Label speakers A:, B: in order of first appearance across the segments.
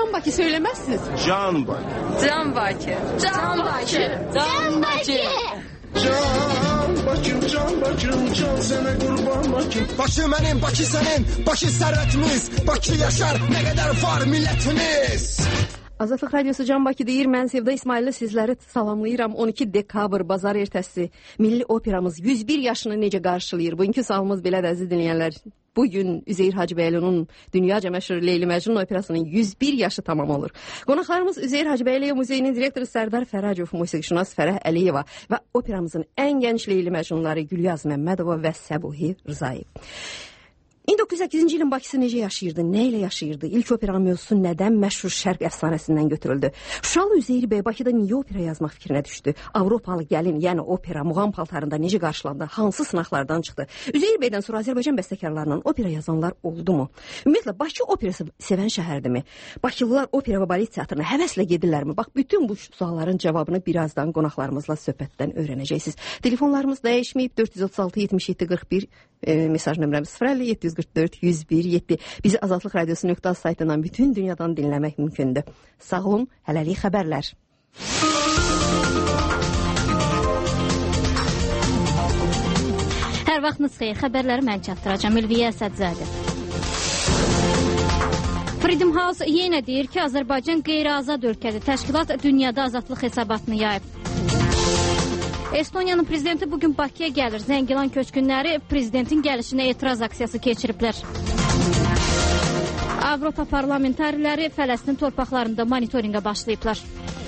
A: Can Bakı söylemezsiniz.
B: Can Bakı.
C: Can Bakı. Can Bakı. Can Bakı.
B: Can Bakım, can Bakım, can sənə qurban Bakım.
D: Bakı mənim, Bakı sənin, Bakı sərvətimiz, Bakı yaşar, nə qədər var millətimiz.
A: Azadlıq Radiosu Can Bakı deyir, mən Sevda İsmailli sizləri salamlayıram. 12 dekabr bazar ertəsi Milli Operamız 101 yaşını necə qarşılayır? Bugünkü sualımız belədir əziz dinləyənlər. Bugün Üzeyir Hacıbəylinin dünyaca məşhur Leyli Məcnun operasının 101 yaşı tamam olur. Qonaqlarımız Üzeyir Hacıbəyli Muzeyinin direktoru Sərdar Fərəcov, musiqişünas Fərəh Əliyeva və operamızın ən gənc Leyli Məcnunları Gülyaz Məmmədova və Səbuhi Rzayev. 1908-ci ilin Bakısı necə yaşayırdı, nə ilə yaşayırdı? İlk operanın mövzusu nədən məşhur şərq əfsanəsindən götürüldü? Şuşalı Üzeyir bəy Bakıda niyə opera yazmaq fikrinə düşdü? Avropalı gəlin, yəni opera, muğam paltarında necə qarşılandı? Hansı sınaqlardan çıxdı? Üzeyir bəydən sonra Azərbaycan bəstəkarlarından opera yazanlar oldu mu? Ümumiyyətlə, Bakı operası sevən şəhərdirmi? Bakılılar opera və balet teatrına həvəslə gedirlərmi? Bax, bütün bu sualların cavabını birazdan qonaqlarımızla söhbətdən öyrənəcəksiniz. Telefonlarımız dəyişməyib, 436-77-41 mesaj nömrəmiz 050-744-101-7. Bizi Azadlıq Radiosu.az saytından bütün dünyadan dinləmək mümkündür. Sağ olun, hələlik xəbərlər.
E: Hər vaxtınız xeyir, xəbərləri mən çatdıracağım. Ülviyə Əsədzadə. Freedom House yenə deyir ki, Azərbaycan qeyri-azad ölkədir. Təşkilat dünyada azadlıq hesabatını yayıb. Estoniyanın prezidenti bugün Bakıya gəlir. Zəngilan köçkünləri prezidentin gəlişinə etiraz aksiyası keçiriblər. Avropa parlamentariləri Fələstin torpaqlarında monitorinqə başlayıblar.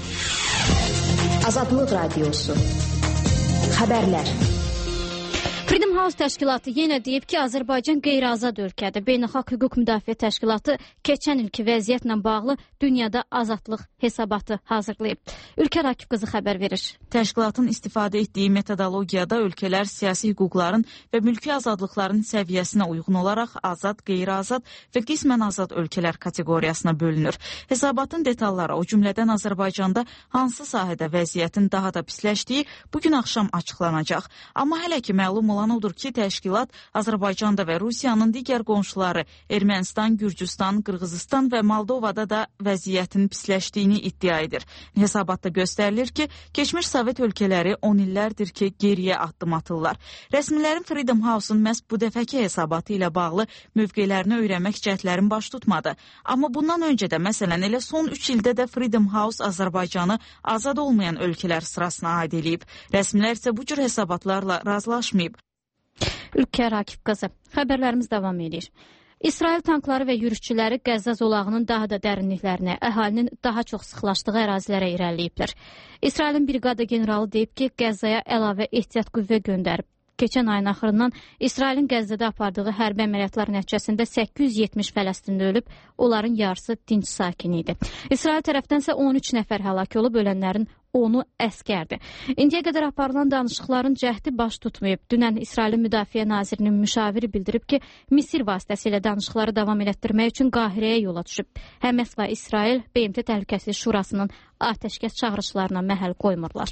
F: Azadlıq Radiosu. Xəbərlər.
E: Freedom House təşkilatı yenə deyib ki, Azərbaycan qeyri-azad ölkədir. Beynəlxalq Hüquq Müdafiə Təşkilatı keçən ilki vəziyyətlə bağlı dünyada azadlıq hesabatı hazırlayıb. Ülkə Rakib qızı xəbər verir.
G: Təşkilatın istifadə etdiyi metodologiyada ölkələr siyasi hüquqların və mülki azadlıqların səviyyəsinə uyğun olaraq azad, qeyri-azad və qismən azad ölkələr kateqoriyasına bölünür. Hesabatın detalları, o cümlədən Azərbaycanda hansı sahədə vəziyyətin daha da pisləşdiyi bugün axşam açıqlanacaq. Amma hələ ki məlum olan odur ki, təşkilat Azərbaycanda və Rusiyanın digər qonşuları Ermənistan, Gürcüstan, Qırğızistan və Moldovada da vəziyyətin pisləşdiyini iddia edir. Hesabatda göstərilir ki, keçmiş Sovet ölkələri 10 illərdir ki, geriyə addım atırlar. Rəsmilərin Freedom House-un məhz bu dəfəki hesabatı ilə bağlı mövqelərini öyrənmək cəhdlərin baş tutmadı. Amma bundan öncə də, məsələn, elə son 3 ildə də Freedom House Azərbaycanı azad olmayan ölkələr sırasına aid edib. Rəsmilər isə bu cür hesabatlarla razılaşmayıb.
E: Ülkə Rakib qızı. Xəbərlərimiz davam edir. İsrail tankları və yürüşçüləri Qəzza zolağının daha da dərinliklərinə, əhalinin daha çox sıxlaşdığı ərazilərə irəliləyiblər. İsrailin briqada generalı deyib ki, Qəzzaya əlavə ehtiyat qüvvə göndərib. Keçən ayın axırından İsrailin Qəzzədə apardığı hərbi əməliyyatlar nəticəsində 870 Fələstinli ölüb, onların yarısı dinc sakin idi. İsrail tərəfdənsə 13 nəfər həlak olub, ölənlərin 10-u əskərdir. İndiyə qədər aparılan danışıqların cəhdi baş tutmayıb. Dünən İsrailin Müdafiə Nazirinin müşaviri bildirib ki, Misir vasitəsilə danışıqları davam etdirmək üçün Qahirəyə yola düşüb. Həməs və İsrail BMT Təhlükəsizlik Şurasının atəşkəs çağırışlarına məhəl qoymurlar.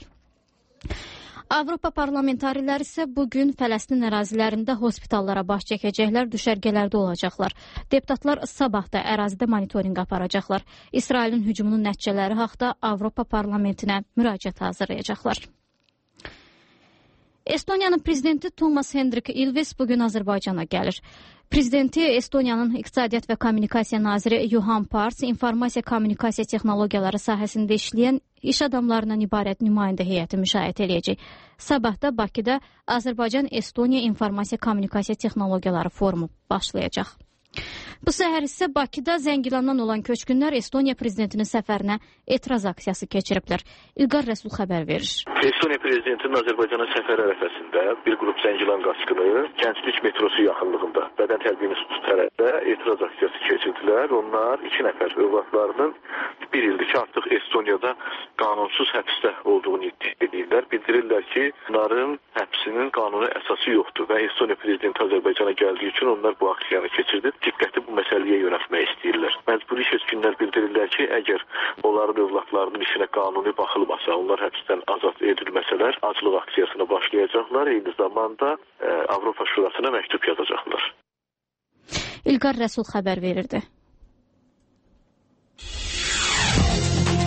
E: Avropa parlamentariləri isə bugün Fələstin ərazilərində hospitallara baş çəkəcəklər, düşərgələrdə olacaqlar. Deputatlar sabah da ərazidə monitorinq aparacaqlar. İsrailin hücumunun nəticələri haqda Avropa parlamentinə müraciət hazırlayacaqlar. Estoniyanın prezidenti Toomas Hendrik Ilves bugün Azərbaycana gəlir. Prezidenti Estoniyanın İqtisadiyyat və Kommunikasiya naziri Juhan Parts informasiya kommunikasiya texnologiyaları sahəsində işləyən iş adamlarından ibarət nümayəndə heyəti müşahidə edəcək. Sabah da Bakıda Azərbaycan-Estoniya informasiya kommunikasiya texnologiyaları forumu başlayacaq. Bu səhər isə Bakıda Zəngilandan olan köçkünlər Estoniya prezidentinin səfərinə etiraz aksiyası keçiriblər. İlqar Rəsul xəbər verir.
H: Estoniya prezidentinin Azərbaycana səfəri ərəfəsində bir qrup Zəngilan qaçqını Gənclik metrosu yaxınlığında Bədən Tərbiyə İnstitutu tərəfdə etiraz aksiyası keçirdilər. Onlar 2 nəfər övladlarının bir ildir ki, artıq Estoniyada qanunsuz həbsdə olduğunu iddia edirlər. Bildirirlər ki, onların həbsinin qanuni əsası yoxdur və Estoniya prezidenti Azərbaycana gəldiyi üçün onlar bu aksiyanı keçirdi. Diqqəti bu məsələyə yönəltmək istəyirlər. Məcburi köçkünlər bildirirlər ki, əgər onların övladlarının işinə qanuni baxılmasa, onlar həbsdən azad edilməsələr, aclıq aksiyasına başlayacaqlar. Eyni zamanda Avropa Şurasına məktub yazacaqlar.
E: İlqar Rəsul xəbər verirdi.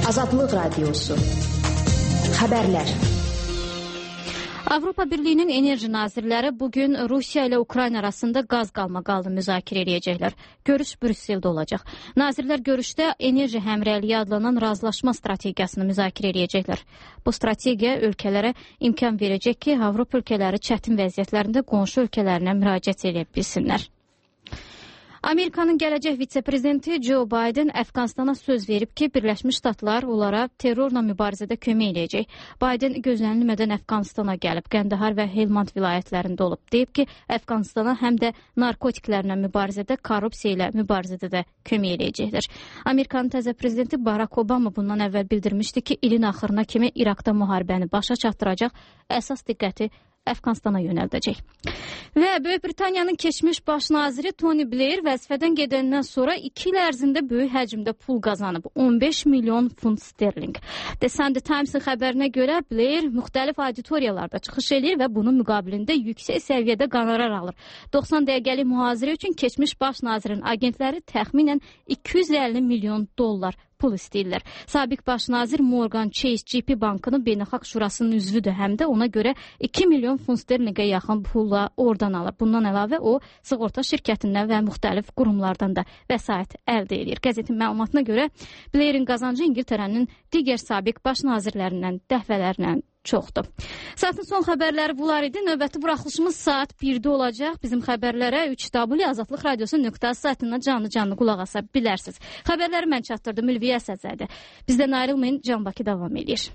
F: Azadlıq Radiosu. Xəbərlər.
E: Avropa Birliyinin enerji nazirləri bugün Rusiya ilə Ukrayna arasında qaz qalmaqalını müzakirə edəcəklər. Görüş Brüsseldə olacaq. Nazirlər görüşdə enerji həmrəyliyi adlanan razılaşma strategiyasını müzakirə edəcəklər. Bu strategiya ölkələrə imkan verəcək ki, Avropa ölkələri çətin vəziyyətlərində qonşu ölkələrinə müraciət edə bilsinlər. Amerikanın gələcək vitse-prezidenti Joe Biden Əfqanistana söz verib ki, Birləşmiş Ştatlar onlara terrorla mübarizədə kömək edəcək. Biden gözlənilmədən Əfqanistana gəlib, Qəndahar və Helmand vilayətlərində olub. Deyib ki, Əfqanistana həm də narkotiklərlə mübarizədə, korrupsiya ilə mübarizədə də kömək edəcəklər. Amerikanın təzə prezidenti Barack Obama bundan əvvəl bildirmişdi ki, ilin axırına kimi İraqda müharibəni başa çatdıracaq, əsas diqqəti Əfqanistana yönəldəcək. Və Böyük Britaniyanın keçmiş baş naziri Tony Blair vəzifədən gedəndən sonra 2 il ərzində böyük həcmdə pul qazanıb. 15 milyon funt sterling. The Sunday Times-ın xəbərinə görə Blair müxtəlif auditoriyalarda çıxış edir və bunun müqabilində yüksək səviyyədə qonorar alır. 90 dəqiqəlik mühazirə üçün keçmiş baş nazirin agentləri təxminən 250 milyon dollar pul istəyirlər. Sabiq baş nazir Morgan Chase GP Bankının Beynəlxalq Şurasının üzvüdür, həm də ona görə 2 milyon funt sterlingə yaxın pulla oradan alır. Bundan əlavə o, sığorta şirkətindən və müxtəlif qurumlardan da vəsait əldə edir. Qəzetin məlumatına görə Blairin qazancı İngiltərənin digər sabiq baş nazirlərindən dəfələrlə çoxdur. Saatın son xəbərləri bunlar idi. Növbəti buraxılışımız saat 1-də olacaq. Bizim xəbərlərə 3W Azadlıq Radiosu.az saytından canlı qulaq asa bilərsiniz. Xəbərləri mən çatdırdım, Ülviyə Səzədə. Bizdən ayrılmayın, Can Bakı davam edir.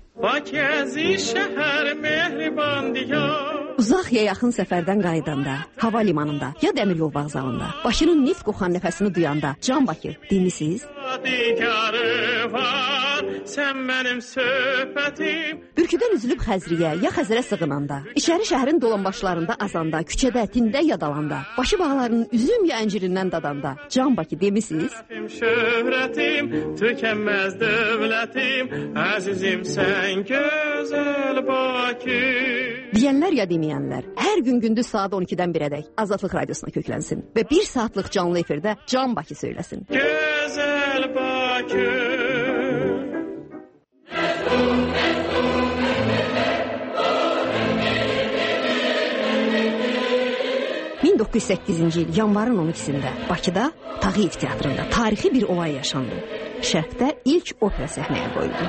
A: Uzaq ya yaxın səfərdən qayıdanda, hava limanında ya dəmir yol vağzalında, Bakının neft qoxan nəfəsini duyanda, Can Bakı dinlisiz? Bürküdən üzülüb Xəzriyə ya Xəzərə sığınanda, içəri şəhərin dolanbaşlarında azanda, küçədə, tində yadalanda, başı bağlarının üzüm ya əncirindən dadanda, Can Bakı demisiz?
B: Şöhrətim, tükənməz dövlətim, əzizim sən gözəl Bakı.
A: Deyənlər ya deməyənlər, hər gün gündüz saat 12-dən 1-ədək Azadlıq Radiosuna köklənsin və 1 saatlıq canlı efirdə Can Bakı söyləsin.
B: Gözəl Bakı.
A: 1908-ci il yanvarın 12-sində Bakıda Tağıyev teatrında tarixi bir olay yaşandı. Şərqdə ilk opera səhnəyə qoyuldu.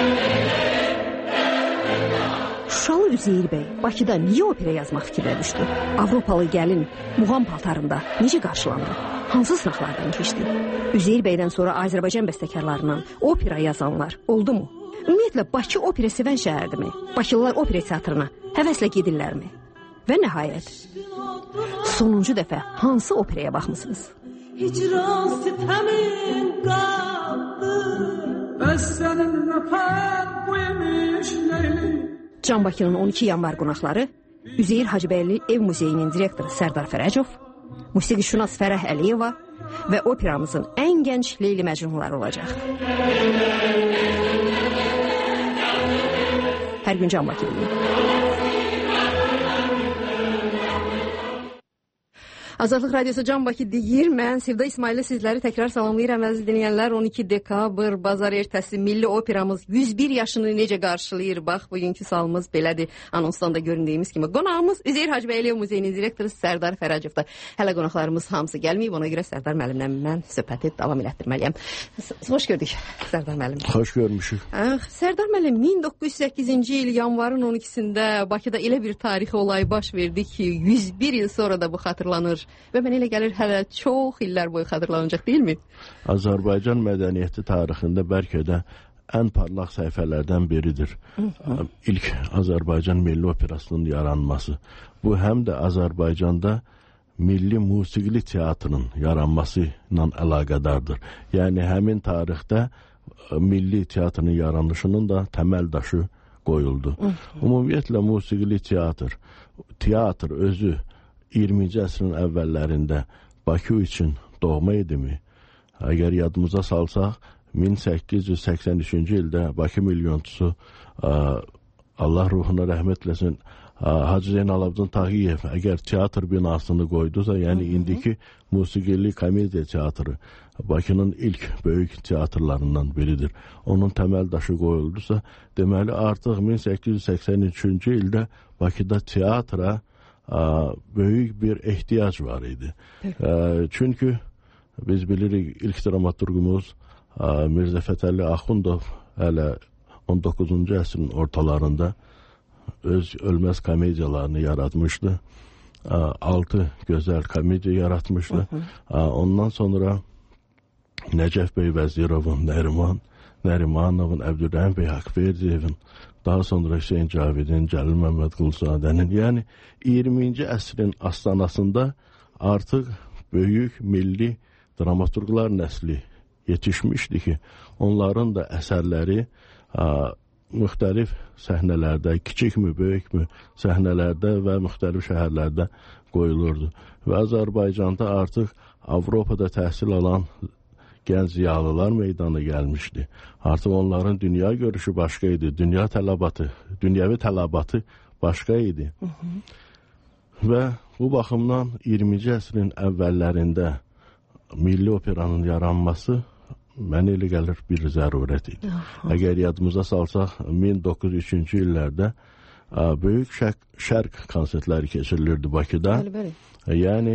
A: Şuşalı Üzeyir bəy Bakıda niyə opera yazmaq fikrinə düşdü? Avropalı gəlin muğam paltarında necə qarşılandı? Hansı sınaqlardan keçdi? Üzeyir bəydən sonra Azərbaycan bəstəkarlarından opera yazanlar oldu mu? Ümumiyyətlə Bakı opera sevən şəhərdirmi? Bakılılar opera teatrına həvəslə gedirlərmi? Və nəhayət, sonuncu dəfə hansı operaya baxmısınız?
I: Hicran sitämin qaldı, bəs sənin nəfər qoymuş Leyli.
A: Can Bakının 12 yanvar qonaqları Üzeyir Hacıbəyli Ev Muzeyinin direktoru Sərdar Fərəcov, musiqişünas Fərəh Əliyeva və operamızın ən gənc Leyli Məcnunları olacaq. Hər gün Can Bakı'dayım. Azadlıq Radiosu Can Bakı deyir. Mən Sevda İsmail'lə sizləri təkrar salamlayıram əziz dinləyənlər. 12 dekabr bazar ertəsi Milli Operamız 101 yaşını necə qarşılayır? Bax, bugünkü sualımız belədir. Anonsdan da göründüyümüz kimi. Qonağımız Üzeyir Hacıbəyli Muzeyinin direktoru Sərdar Fərəcovdur. Hələ qonaqlarımız hamısı gəlməyib. Ona görə Sərdar müəllimlə mən söhbəti davam elətdirməliyəm. Xoş gördük Sərdar müəllim.
J: Xoş görmüşük.
A: Sərdar müəllim, 1908-ci il yanvarın 12-sində Bakıda elə bir tarixi olay baş verdi ki, 101 il sonra da bu xatırlanır. Və mənə elə gəlir hələ çox illər boyu xatırlanacaq, deyilmi?
J: Azərbaycan mədəniyyəti tarixində bəlkə də ən parlaq səhifələrdən biridir. İlk Azərbaycan Milli Operasının yaranması. Bu həm də Azərbaycanda milli musiqili teatrın yaranması ilə əlaqədardır. Yəni həmin tarixdə milli teatrın yaranışının da təməl daşı qoyuldu. Ümumiyyətlə musiqili teatr özü 20-ci əsrin əvvəllərində Bakı üçün doğma idimi? Əgər yadımıza salsaq, 1883-cü ildə Bakı milyonçusu, Allah ruhuna rəhmət eləsin, Hacı Zeynalabdin Tağıyev əgər teatr binasını qoydusa, yəni indiki musiqili komediya teatrı Bakının ilk böyük teatrlarından biridir. Onun təməl daşı qoyuldusa, deməli artıq 1883-cü ildə Bakıda teatra böyük bir ehtiyac var idi. Çünki biz bilirik ilk dramaturgumuz Mirzə Fətəli Axundov hələ 19-cu əsrin ortalarında öz ölməz komediyalarını yaratmışdı. 6 gözəl komediya yaratmışdı. Ondan sonra Nəcəf bəy Vəzirovun, Nərimanovun, Əbdürrəhim bəy Haqverdiyevin, daha sonra Hüseyin Cavidin, Cəlil Məmməd Qulzadənin, yəni 20-ci əsrin astanasında artıq böyük milli dramaturqlar nəsli yetişmişdi ki, onların da əsərləri müxtəlif səhnələrdə, kiçikmi, böyükmü səhnələrdə və müxtəlif şəhərlərdə qoyulurdu. Və Azərbaycanda artıq Avropada təhsil alan gənc ziyalılar meydana gəlmişdi. Artıq onların dünya görüşü başqa idi, dünyəvi tələbatı başqa idi. Və bu baxımdan 20-ci əsrin əvvəllərində milli operanın yaranması mənə elə gəlir bir zərurət idi. Əgər yadımıza salsaq, 1903-cü illərdə böyük şərq konsertləri keçirilirdi Bakıda. Yəni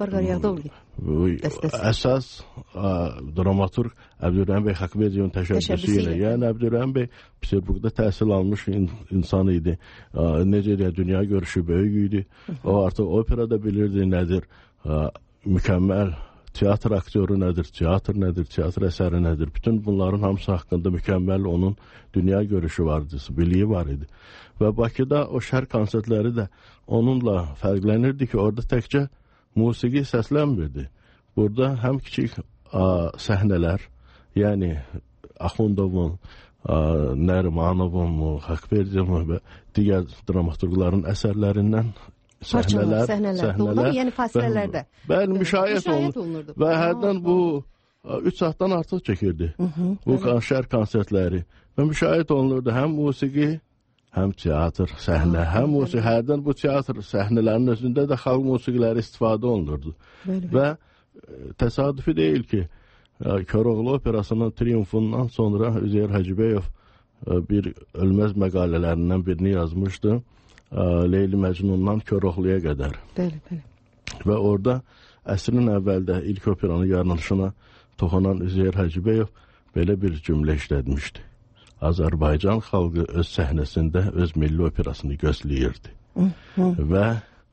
J: əsas dramaturq Əbdürrəhim bəy Haqverdiyevin təşəbbüsü ilə, yəni Əbdürrəhim bəy Peterburqda təhsil almış insan idi. Necə deyək, dünya görüşü böyük idi. O artıq operada bilirdi nədir, mükəmməl teatr aktyoru nədir, teatr əsəri nədir. Bütün bunların hamısı haqqında mükəmməl onun dünya görüşü vardı, biliyi var idi. Və Bakıda o şərq konsertləri də onunla fərqlənirdi ki, orada təkcə musiqi səslənmirdi. Burada həm kiçik səhnələr, yəni Axundovun, Nərimanovun, Haqverdiyevin və digər dramaturqların əsərlərindən səhnələr,
A: yəni fasilələrdə.
J: Bəli, müşahidə olunurdu. Və hərdən bu 3 saatdan artıq çəkirdi. Bu şərq konsertləri. Və müşahidə olunurdu həm musiqi, həm teatr səhnə, həm musiqi. Hərdən bu teatr səhnələrinin özündə də xalq musiqiləri istifadə olunurdu. Və təsadüfi deyil ki, Koroğlu operasının triumfundan sonra Üzeyir Hacıbəyov bir ölməz məqalələrindən birini yazmışdı. Leyli Məcnundan Koroğluya qədər. Və orada əsrin əvvəldə ilk operanın yaranışına toxunan Üzeyir Hacıbəyov belə bir cümlə işlətmişdi. Azərbaycan xalqı öz səhnəsində öz milli operasını gözləyirdi. Və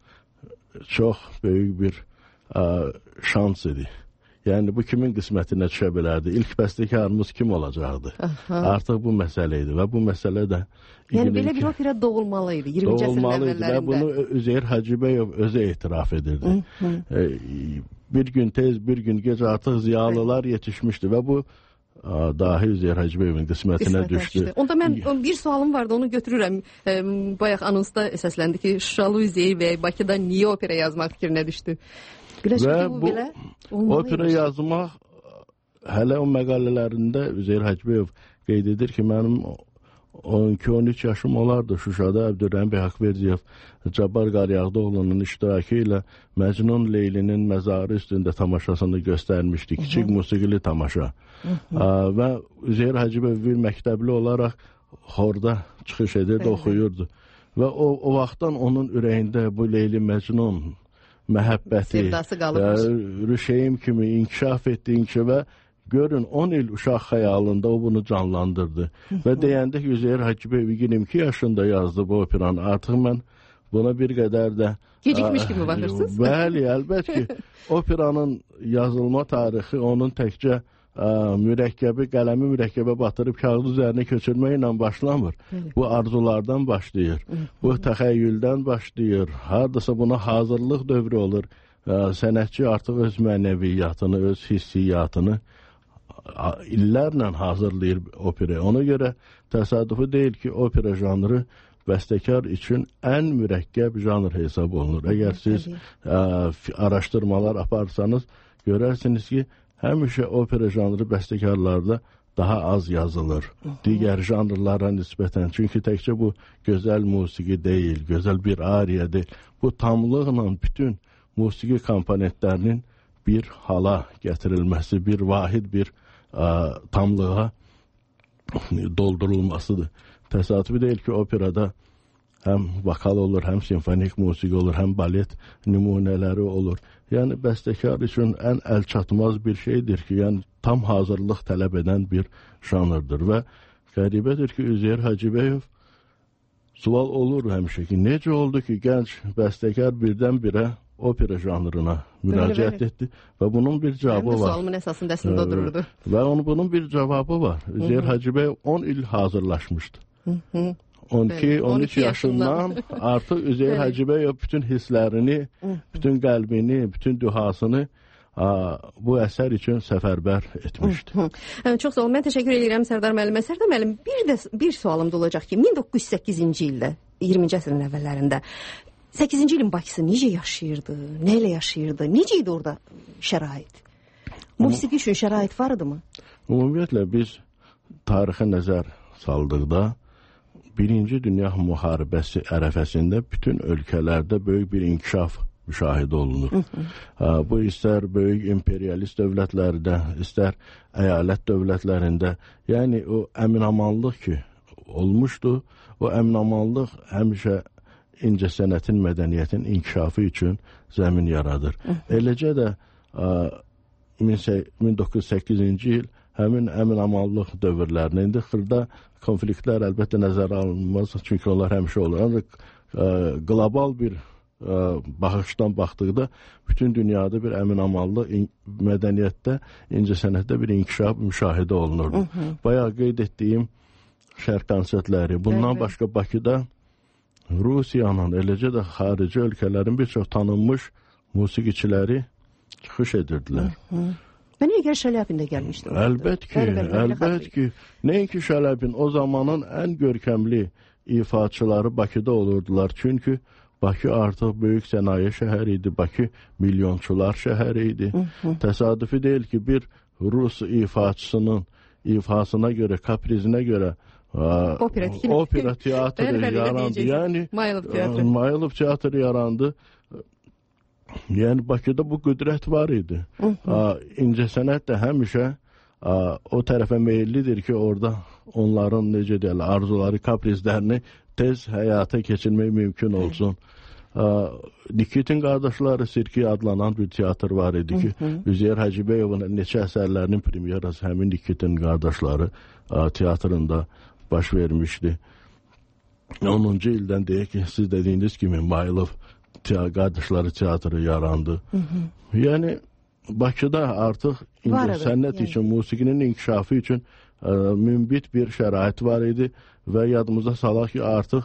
J: çox böyük bir şans idi. Yəni bu kimin qismətinə düşə bilərdi? İlk bəstəkarımız kim olacaqdı? Artıq bu məsələ idi və bu məsələ də
A: yəni belə bir opera doğulmalı idi 20-ci əsrin əvvəllərində.
J: Və bunu Üzeyir Hacıbəyov özü etiraf edirdi. Bir gün tez, bir gün gec artıq ziyalılar yetişmişdi və bu dahi Üzeyir Hacıbəyovun qismətinə düşdü.
A: Onda mən bir sualım vardı, onu götürürəm. Bayaq anonsda səsləndi ki, Şuşalı Üzeyir bəy Bakıda niyə opera yazmaq fikrinə düşdü?
J: Və bu opera yazmaq hələ o məqalələrində Üzeyir Hacıbəyov qeyd edir ki, mənim 12-13 yaşım olardı Şuşada Əbdürrəhim bəy Haqverdiyev Cabbar Qaryağdıoğlu'nun iştirakı ilə Məcnun Leylinin məzarı üstündə tamaşasını göstərmişdi. Kiçik musiqili tamaşa. Və Üzeyir Hacıbəyov bir məktəbli olaraq xorda çıxış edirdi, oxuyurdu. Və o vaxtdan onun ürəyində bu Leyli Məcnun məhəbbəti, Rüşeyim kimi inkişaf etdi və görün 10 il uşaq xəyalında o bunu canlandırdı. Və deyəndə ki, Üzeyir Hacıbəyov 22 yaşında yazdı bu operanı. Artıq mən buna bir qədər də
A: gecikmiş kimi baxırsınız.
J: Bəli, əlbət ki, operanın yazılma tarixi onun təkcə mürəkkəbi, qələmi mürəkkəbə batırıb kağıd üzərinə köçürməklə başlamır. Bu arzulardan başlayır. Bu təxəyyüldən başlayır. Hardasa buna hazırlıq dövrü olur. Sənətçi artıq öz mənəviyyatını, öz hissiyyatını illərlə hazırlayır operaya. Ona görə təsadüfi deyil ki, opera janrı bəstəkar üçün ən mürəkkəb janr hesab olunur. Əgər siz araşdırmalar aparsanız, görərsiniz ki, həmişə opera janrı bəstəkarlarda daha az yazılır. Digər janrlara nisbətən. Çünki təkcə bu gözəl musiqi deyil, gözəl bir ariya deyil. Bu tamlıqla bütün musiqi komponentlərinin bir hala gətirilməsi, bir vahid bir tamlığa doldurulmasıdır. Təsadüfi deyil ki, operada həm vokal olur, həm simfonik musiqi olur, həm balet nümunələri olur. Yəni bəstəkar üçün ən əlçatmaz bir şeydir ki, yəni tam hazırlıq tələb edən bir janrdır və qəribədir ki, Üzeyir Hacıbəyov sual olur həmişə ki, necə oldu ki, gənc bəstəkar birdən-birə opera janrına müraciət etdi və bunun bir cavabı var.
A: Sualımın əsasında əslində dururdu.
J: Və bunun bir cavabı var. Üzeyir Hacıbəyov 10 il hazırlaşmışdı. 12-13 yaşından artıq Üzeyir Hacıbəyov bütün hisslərini, bütün qəlbini, bütün dühasını bu əsər üçün səfərbər etmişdi.
A: Çox sağ olun. Mən təşəkkür edirəm Sərdar müəllimə. Sərdar müəllim, bir sualım da olacaq ki, 1908-ci ildə, 20-ci əsrin əvvəllərində 8-ci ilin Bakısı necə yaşayırdı? Nə ilə yaşayırdı? Necə idi orada şərait? Musiqi üçün şərait var idi mı?
J: Ümumiyyətlə biz tarixə nəzər saldıqda Birinci Dünya Müharibəsi ərəfəsində bütün ölkələrdə böyük bir inkişaf müşahidə olunur. Bu istər böyük imperialist dövlətlərdə, istər əyalət dövlətlərində, yəni o əminamanlıq ki olmuşdu, o əminamanlıq həmişə incəsənətin, mədəniyyətin inkişafı üçün zəmin yaradır. Eləcə də 1908-ci il həmin əminamanlıq dövrlərində, indi xırda konfliktlər əlbəttə nəzərə alınmaz, çünki onlar həmişə olur. Ancaq qlobal bir baxışdan baxdıqda bütün dünyada bir əminamanlıq mədəniyyətdə, incəsənətdə bir inkişaf müşahidə olunurdu. Bayaq qeyd etdiyim şərq konsertləri, bundan başqa Bakıda Rusiyanın, eləcə də xarici ölkələrin bir çox tanınmış musiqiçiləri çıxış edirdilər.
A: Mən Nigar Şalyapin də gəlmişdi.
J: Əlbət ki, nəinki Şalyapin, o zamanın ən görkəmli ifaçıları Bakıda olurdular. Çünki Bakı artıq böyük sənaye şəhəri idi, Bakı milyonçular şəhəri idi. Təsadüfi deyil ki, bir Rus ifaçısının ifasına görə, kaprizinə görə opera teatrı yarandı. Yəni Mayılov teatrı yarandı. Yəni Bakıda bu qüdrət var idi. İncəsənət də həmişə o tərəfə meyillidir ki, orada onların necə deyirlər, arzuları, kaprizlərini tez həyata keçirmək mümkün olsun. Nikitin qardaşları Sirki adlanan bir teatr var idi ki, Üzeyir Hacıbəyovun neçə əsərlərinin premyerası həmin Nikitin qardaşları teatrında baş vermişdi. 10-cu ildən deyək ki, siz dediyiniz kimi Mayılov qardaşları teatrı yarandı. Yəni Bakıda artıq sənət üçün, musiqinin inkişafı üçün münbit bir şərait var idi və yadımıza salaq ki, artıq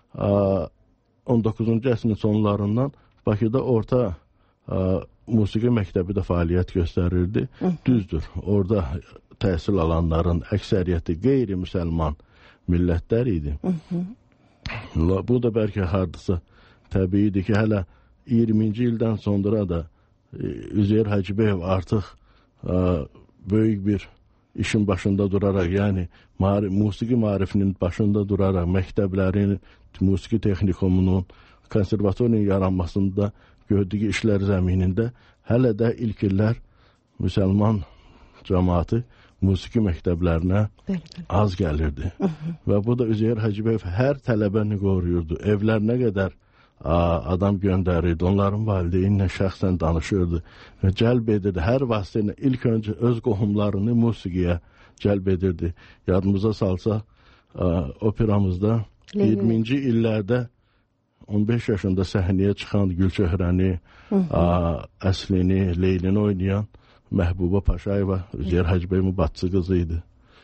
J: 19-cu əsrin sonlarından Bakıda orta musiqi məktəbi də fəaliyyət göstərirdi. Düzdür, orada təhsil alanların əksəriyyəti qeyri-müsəlman millətlər idi. Bu da bəlkə hardasa təbiidir ki, hələ 20-ci ildən sonra da Üzeyir Hacıbəyov artıq böyük bir işin başında duraraq, yəni musiqi maarifinin başında duraraq, məktəblərin, musiqi texnikumunun, konservatorinin yaranmasında gördüyü işlər zəminində hələ də ilk illər müsəlman cəmaatı musiqi məktəblərinə az gəlirdi. Və bu da Üzeyir Hacıbəyov hər tələbəni qoruyurdu. Evlərinə qədər adam göndərirdi, onların valideyninlə şəxsən danışırdı və cəlb edirdi. Hər vasitə ilk öncə öz qohumlarını musiqiyə cəlb edirdi. Yadımıza salsaq, operamızda 20-ci illərdə 15 yaşında səhnəyə çıxan Gülçöhrəni, Əslini, Leylini oynayan Məhbuba Paşayeva Üzeyir Hacıbəyovun bacısı qızı idi.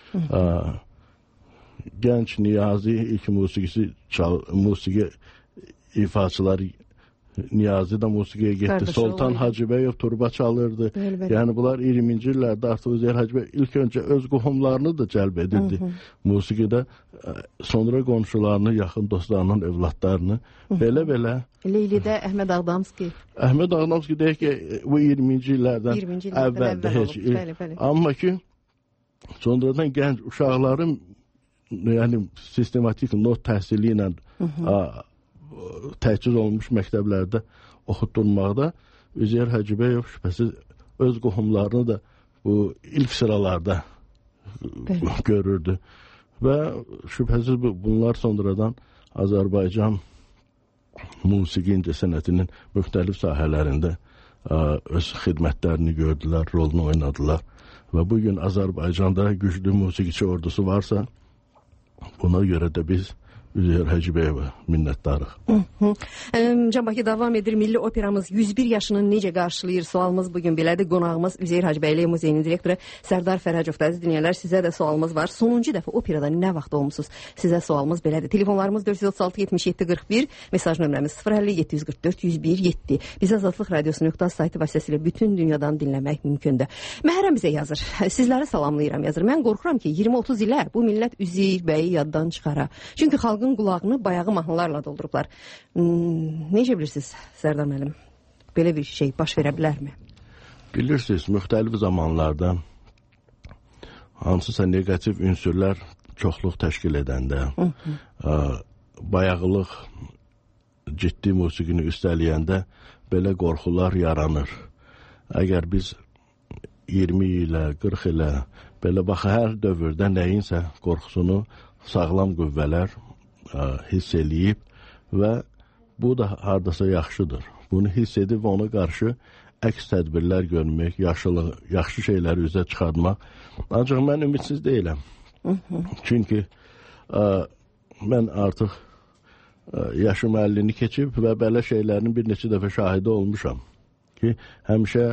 J: Gənc Niyazi ilk musiqi ifaçılar, Niyazi də musiqiyə getdi. Sultan Hacıbəyov turba çalırdı. Yəni bunlar 20-ci illərdə artıq Üzeyir Hacıbəyov ilk öncə öz qohumlarını da cəlb edirdi musiqidə. Sonra qonşularını, yaxın dostlarının evlatlarını. Belə-belə.
A: Leylidə Əhməd Ağdamski.
J: Əhməd Ağdamski deyək ki, bu 20-ci illərdən əvvəldə heç. Amma ki, sonradan gənc uşaqların yəni sistematik not təhsili ilə təchiz olunmuş məktəblərdə oxutulmaqda Üzeyir Hacıbəyev şübhəsiz öz qohumlarını da bu ilk sıralarda görürdü. Və şübhəsiz bunlar sonradan Azərbaycan musiqi incəsənətinin müxtəlif sahələrində öz xidmətlərini gördülər, rolunu oynadılar. Və bugün Azərbaycanda güclü musiqiçi ordusu varsa, buna görə də biz Üzeyir Hacıbəyevə minnətdarıq.
A: Can Bakı davam edir. Milli Operamız 101 yaşını necə qarşılayır? Sualımız bugün belədir. Qonağımız Üzeyir Hacıbəyli Muzeyinin direktoru Sərdar Fərəcovdur. Əziz dinləyənlər, sizə də sualımız var. Sonuncu dəfə operada nə vaxt olmusunuz? Sizə sualımız belədir. Telefonlarımız 436-77-41, mesaj nömrəmiz 050-744-101-7. Biz Azadlıq Radiosu.az saytı vasitəsilə bütün dünyadan dinləmək mümkündür. Məhrəm bizə yazır. Sizləri salamlayıram yazır. Mən qorxuram ki, 20-30 ilə bu millət Üzeyir bəyi yaddan çıxara. Çünki xalqın qulağını bayağı mahnılarla doldurublar. Necə bilirsiniz, Sərdar müəllim? Belə bir şey baş verə bilərmi?
J: Bilirsiniz, müxtəlif zamanlarda hansısa negativ ünsürlər çoxluq təşkil edəndə, bayağılıq ciddi musiqini üstələyəndə belə qorxular yaranır. Əgər biz 20 ilə, 40 ilə belə baxı hər dövrdə nəyinsə qorxusunu sağlam qüvvələr hiss eləyib və bu da hardasa yaxşıdır. Bunu hiss edib ona qarşı əks tədbirlər görmək, yaxşı şeyləri üzə çıxartmaq. Ancaq mən ümidsiz deyiləm. Çünki mən artıq yaşım 50-ni keçib və belə şeylərin bir neçə dəfə şahidi olmuşam. Ki, həmişə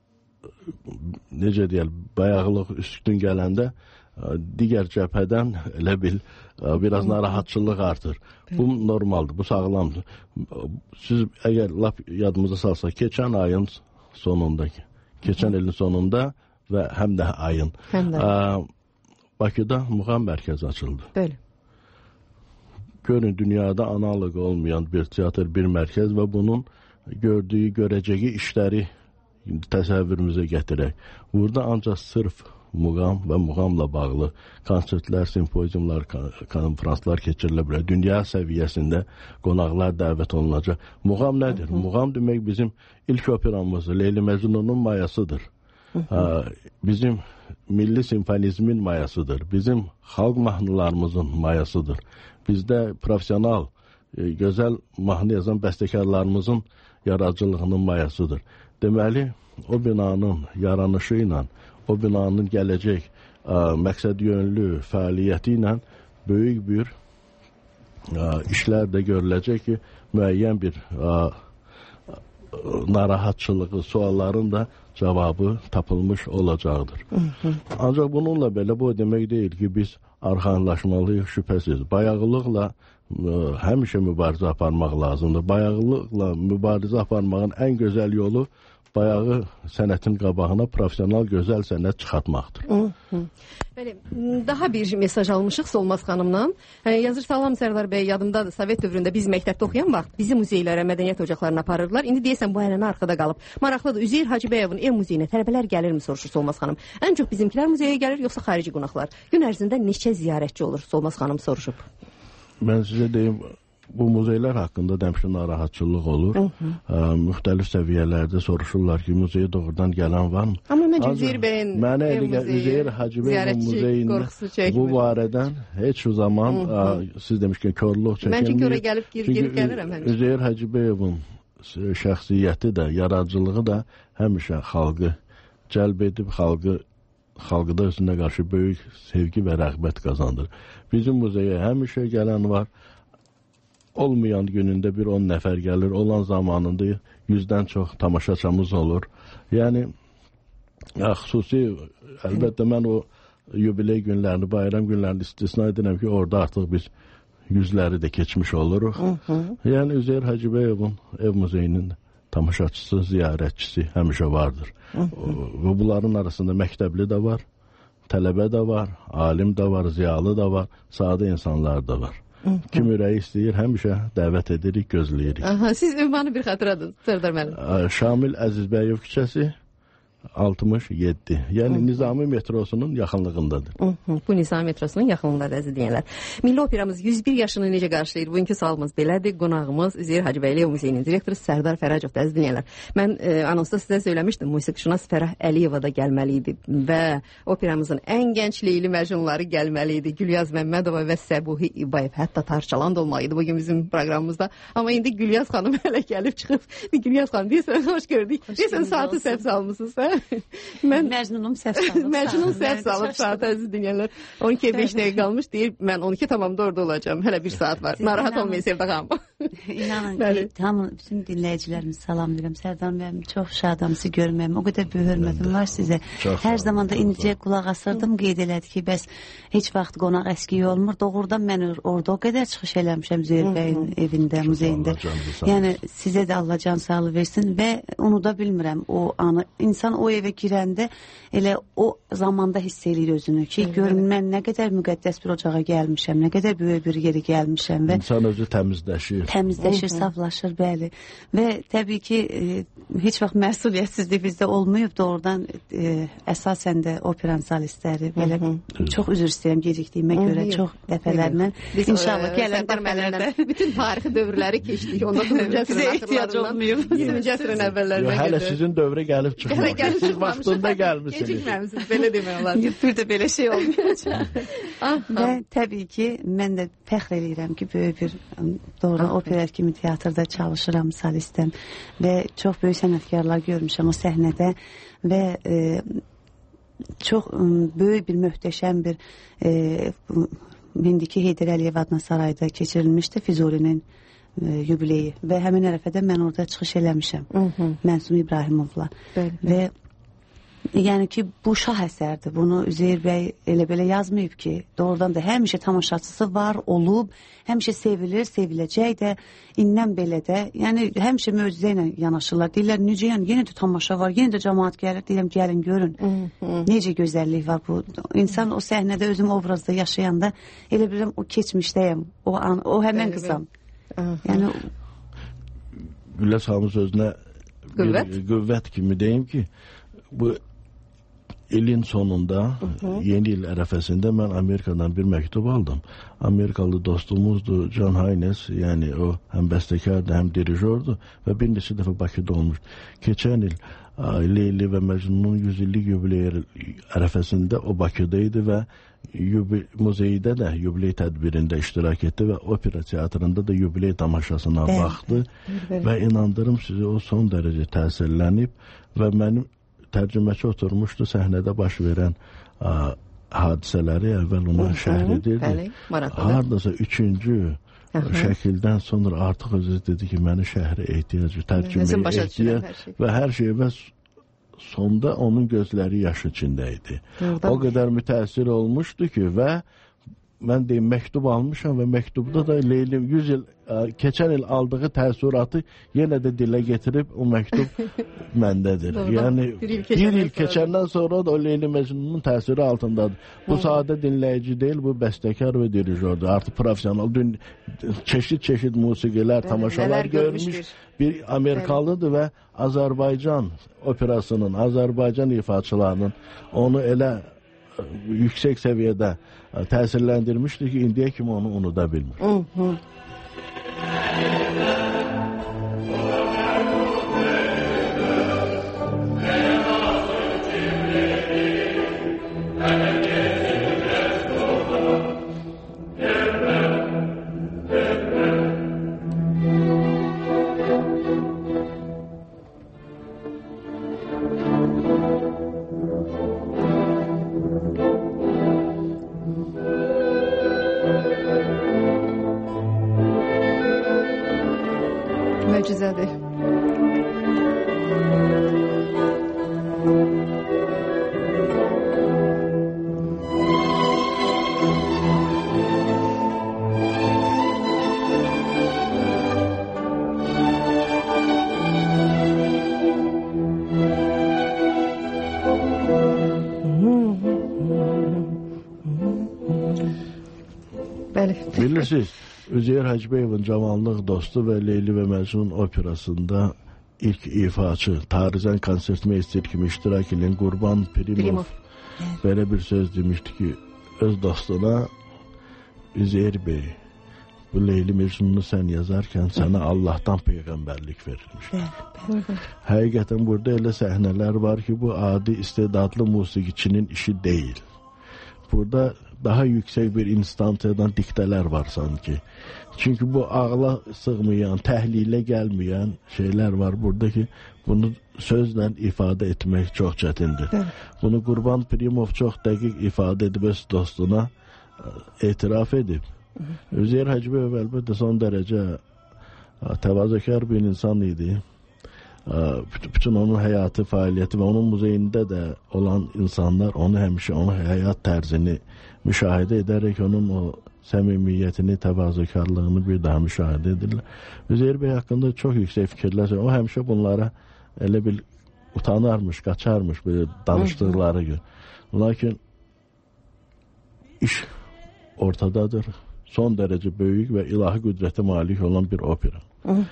J: necə deyək, bayağılıq üstün gələndə digər cəbhədən elə bil biraz narahatçılıq artır. Bu normaldır, bu sağlamdır. Siz əgər lap yadımıza salsa, keçən ayın sonunda, keçən ilin sonunda və həm də ayın Bakıda muğam mərkəzi açıldı.
A: Bəli.
J: Görün, dünyada analoq olmayan bir teatr, bir mərkəz və bunun gördüyü, görəcəyi işləri təsəvvürümüzə gətirək. Burada ancaq sırf muğam və muğamla bağlı konsertlər, simpoziumlar, konferanslar keçirilə bilər. Dünya səviyyəsində qonaqlar dəvət olunacaq. Muğam nədir? Muğam demək bizim ilk operamız Leyli Məcnunun mayasıdır. Bizim milli simfonizmin mayasıdır. Bizim xalq mahnılarımızın mayasıdır. Bizdə profesional, gözəl mahnı yazan bəstəkarlarımızın yaradıcılığının mayasıdır. Deməli, o binanın yaranışı ilə, o binanın gələcək məqsəd yönlü fəaliyyəti ilə böyük bir işlər də görüləcək ki, müəyyən bir narahatçılığı, sualların da cavabı tapılmış olacaqdır. Ancaq bununla belə bu demək deyil ki, biz arxanlaşmalıyıq, şübhəsiz. Bayağılıqla həmişə mübarizə aparmaq lazımdır. Bayağılıqla mübarizə aparmağın ən gözəl yolu bayağı sənətin qabağına profesional gözəl sənət çıxartmaqdır.
A: Bəli, daha bir mesaj almışıq Solmaz xanımdan. Yazır, salam Sərdar bəy, yadımdadır. Sovet dövründə biz məktəbdə oxuyan vaxt bizi muzeylərə, mədəniyyət ocaqlarına aparırlar. İndi deyəsən bu ənənə arxada qalıb. Maraqlıdır, Üzeyir Hacıbəyevin ev muzeyinə tələbələr gəlirmi, soruşur Solmaz xanım. Ən çox bizimkilər muzeyə gəlir, yoxsa xarici qonaqlar? Gün ərzində neçə ziyarətçi olur, Solmaz xanım soruşub.
J: Mən sizə deyim, bu muzeylər haqqında dəmişə narahatçılıq olur. Müxtəlif səviyyələrdə soruşurlar ki, muzeyə doğrudan gələn varmı?
A: Amma məncə Üzeyir bəyin
J: Üzeyir Hacıbəyevin muzeyində bu barədən heç zaman siz demişkən körlük çəkilmir.
A: Məncə görə gəlib gəlirəm həmişə.
J: Üzeyir Hacıbəyevin şəxsiyyəti də, yaradıcılığı da həmişə xalqı cəlb edib, xalqıda özünə qarşı böyük sevgi və rəğbət qazandır. Bizim muzeyə həmişə gələn var. Olmayan günündə bir 10 nəfər gəlir, olan zamanında 100-dən çox tamaşaçımız olur. Yəni, xüsusi, əlbəttə mən o yubiley günlərini, bayram günlərini istisna edirəm ki, orada artıq biz yüzləri də keçmiş oluruq. Yəni, Üzeyir Hacıbəyevin ev muzeyinin tamaşaçısı, ziyarətçisi həmişə vardır. Və bunların arasında məktəbli də var, tələbə də var, alim də var, ziyalı da var, sadə insanlar da var. Kim ürəyi istəyir, həmişə dəvət edirik, gözləyirik.
A: Siz ünvanı bir xatırladınız, Sərdar müəllim.
J: Şamil Əzizbəyev küçəsi, 67. Yəni Nizami metrosunun yaxınlığındadır.
A: Bu Nizami metrosunun yaxınlığındadır əziz dinləyənlər. Milli Operamız 101 yaşını necə qarşılayır? Bugünkü sualımız belədir. Qonağımız Üzeyir Hacıbəyliyev Muzeyinin direktoru Sərdar Fərəcovdur əziz dinləyənlər. Mən anonsda sizə söyləmişdim, musiqişünas Fərah Əliyeva da gəlməli idi və operamızın ən gənc Leyli Məcnunları gəlməli idi. Gülyaz Məmmədova və Səbuhi İbayev, hətta Tarçalan da olmalıydı bugün bizim proqramımızda. Amma indi Gülyaz xanım hələ gəlib çıxıb. Gülyaz xanım deyirsən, xoş gördük. Deyirsən, saatı səhv salmısınız, hə? Mən
K: Məcnunum səhv salıb.
A: Məcnun səhv salıb saat əziz dinləyənlər. 12-5 dəqiqə qalmış deyir. Mən 12 tamamda orada olacağam. Hələ 1 saat var. Narahat olmayın Sevda xanım.
K: İnanın ki, tam bütün dinləyicilərimi salamlayıram. Sərdar müəllim, çox şadam sizi görməyim. O qədər böyük hörmətim var sizə. Hər zaman da indicə qulaq asırdım, qeyd elədi ki, bəs heç vaxt qonaq əskiyi olmur. Doğrudan mən orada o qədər çıxış eləmişəm Züheyr bəyin evində, muzeyində. Yəni sizə də Allah can sağlığı versin və unuda bilmirəm o anı. İnsan o evə girəndə elə o zamanda hiss eləyir özünü ki, görün mən nə qədər müqəddəs bir ocağa gəlmişəm, nə qədər böyük bir yerə gəlmişəm və
J: insan özü təmizləşir.
K: Təmizləşir, saflaşır, bəli. Və təbii ki, heç vaxt məsuliyyətsizlik bizdə olmayıb. Doğrudan əsasən də operan solistləri belə çox üzr istəyirəm gecikdiyimə görə çox dəfələrlə. İnşallah gələn dəfələrdə
A: bütün tarixi dövrləri keçdik. Ondan sonra
K: bizə ehtiyac olmayıb.
A: 20-ci əsrin əvvəllərinə
J: qədər. Hələ sizin dövrə gəlib çıxmamışsınız. Siz vaxtında gəlmişsiniz.
A: Gecikməmisiniz, belə demək olar.
K: Bir də belə şey olmayacaq. Və təbii ki, mən də fəxr eləyirəm ki, böyük bir doğru opera kimi teatrda çalışıram, solistəm və çox böyük sənətkarlar görmüşəm o səhnədə və çox böyük bir, möhtəşəm bir indiki Heydər Əliyev adına sarayda keçirilmişdi Füzulinin yubileyi və həmin ərəfədə mən orada çıxış eləmişəm Mənsum İbrahimovla və yəni ki, bu şah əsərdir. Bunu Üzeyir bəy elə belə yazmayıb ki, doğrudan da həmişə tamaşaçısı var, olub, həmişə sevilir, seviləcək də, indən belə də, yəni həmişə möcüzə ilə yanaşırlar. Deyirlər, necə yəni, yenə də tamaşa var, yenə də cəmaat gəlir, deyirəm, gəlin, görün. Necə gözəllik var bu. İnsan o səhnədə özüm obrazda yaşayanda, elə bilirəm, o keçmişdəyəm, o həmən qızam. Yəni,
J: Güləz xanım sözünə qüvvət kimi deyim ki, bu ilin sonunda, yeni il ərəfəsində mən Amerikadan bir məktub aldım. Amerikalı dostumuzdur John Haynes, yəni o həm bəstəkardır, həm dirijordur və bir neçə dəfə Bakıda olmuşdu. Keçən il Leyli və Məcnunun 100 illik yubileyi ərəfəsində o Bakıda idi və muzeydə də yubiley tədbirində iştirak etdi və opera teatrında da yubiley tamaşasına baxdı və inandırım sizi o son dərəcə təsirlənib və mənim tərcüməçi oturmuşdu, səhnədə baş verən hadisələri əvvəl ona şərh edirdi. Hardasa 3-cü şəkildən sonra artıq özü dedi ki, məni şəhrə ehtiyacı, tərcüməyə ehtiyac və hər şey və sonda onun gözləri yaş içində idi. O qədər mütəəssir olmuşdu ki və mən deyim, məktub almışam və məktubda da Leyli 100 il, keçən il aldığı təəssüratı yenə də dilə getirib, o məktub məndədir. Yəni, bir il keçəndən sonra da o Leyli Məcnunun təsiri altındadır. Bu sadə dinləyici deyil, bu bəstəkar və dirijordur. Artıq profesional, çeşid musiqilər, tamaşalar görmüş bir Amerikalıdır və Azərbaycan operasının, Azərbaycan ifaçılarının onu elə yüksək səviyyədə təsirləndirmişdir ki, indiyə kimi onu unuda bilmir.
A: Möcüzədir.
J: Bilirsiniz, Üzeyir Hacıbəyevin cavanlıq dostu və Leyli və Məcnun operasında ilk ifaçı, Tarizən konsertmeyster kimi iştirak edən Qurban Pirimov belə bir söz demişdi ki, öz dostuna Üzeyir Bey, bu Leyli Mecnun'u sən yazarkən sənə Allah'tan peyğəmbərlik verilmiş. Həqiqətən burada elə səhnələr var ki, bu adi istedadlı musiqiçinin işi deyil. Burada daha yüksek bir instansiyadan diktələr var sanki. Çünkü bu ağla sığmayan, təhlile gelmeyen şeyler var burada ki, bunu sözlə ifadə etmək çox çətindir. Bunu Qurban Pirimov çox dəqiq ifadə edib öz dostuna etiraf edib. Üzeyir Hacıbəyov əlbəttə son dərəcə təvazökar bir insan idi. Bütün onun həyatı, fəaliyyəti və onun muzeyində də olan insanlar onu həmişə onun həyat tərzini müşahidə edərək onun o səmimiyyətini, təvazökarlığını bir daha müşahidə edirlər. Üzeyir Bey haqqında çox yüksək fikirlər. O həmişə bunlara elə bir utanarmış, qaçarmış böyle danışdıqları gün. Lakin iş ortadadır. Son derece böyük ve ilahi qüdrətə malik olan bir opera.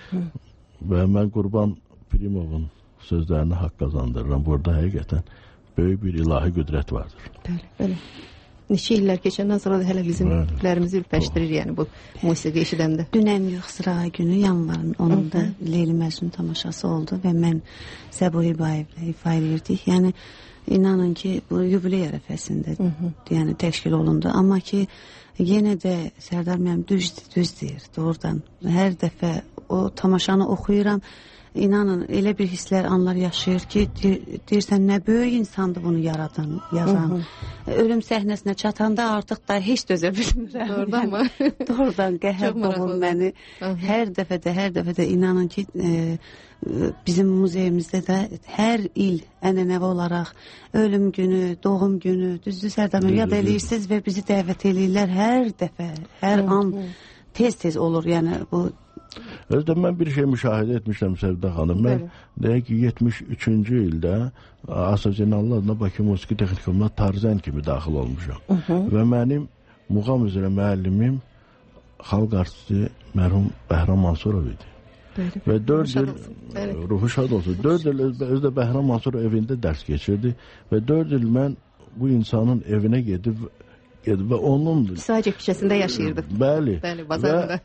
J: Və mən Qurban Pirimovun sözlərini haqq qazandırıram. Burada həqiqətən böyük bir ilahi qüdrət vardır.
A: Bəli. Neçə illər keçəndən sonra da hələ bizim ürəklərimizi ürpəşdirir, yəni bu musiqi eşidəndə.
K: Dünəm yox, sıra günü yanvarın 10-da Leyli Məcnun tamaşası oldu və mən Səbuhi Bayevlə ifa edirdik. Yəni inanın ki, bu yubiley ərəfəsində yəni təşkil olundu. Amma ki, yenə də Sərdar müəllim düz deyir, doğrudan. Hər dəfə o tamaşanı oxuyuram. İnanın, elə bir hisslər, anlar yaşayır ki, deyirsən, nə böyük insandır bunu yaradan, yazan. Ölüm səhnəsinə çatanda artıq da heç dözə bilmirəm.
A: Doğrudan mı?
K: Doğrudan qəhər boğur məni. Hər dəfə də inanın ki, bizim muzeyimizdə də hər il ənənəvi olaraq ölüm günü, doğum günü, düzdür Sərdar müəllim, yad eləyirsiniz və bizi dəvət eləyirlər hər dəfə, hər an tez olur, yəni bu.
J: Özdə mən bir şey müşahidə etmişəm Səvdə xanım. Mən deyək ki, 73-cü ildə Asazenallı adına Bakı Musiqi Texnikumuna Tarzən kimi daxil olmuşam. Və mənim muğam üzrə müəllimim xalq artisti mərhum Bəhram Mansurov idi. Və 4 il, ruhu şad olsun, 4 il özdə Bəhram Mansurov evində dərs keçirdi və 4 il mən bu insanın evinə gedib və onun...
A: Sadəcə küçəsində yaşayırdı.
J: Bəli.
A: Bazarında.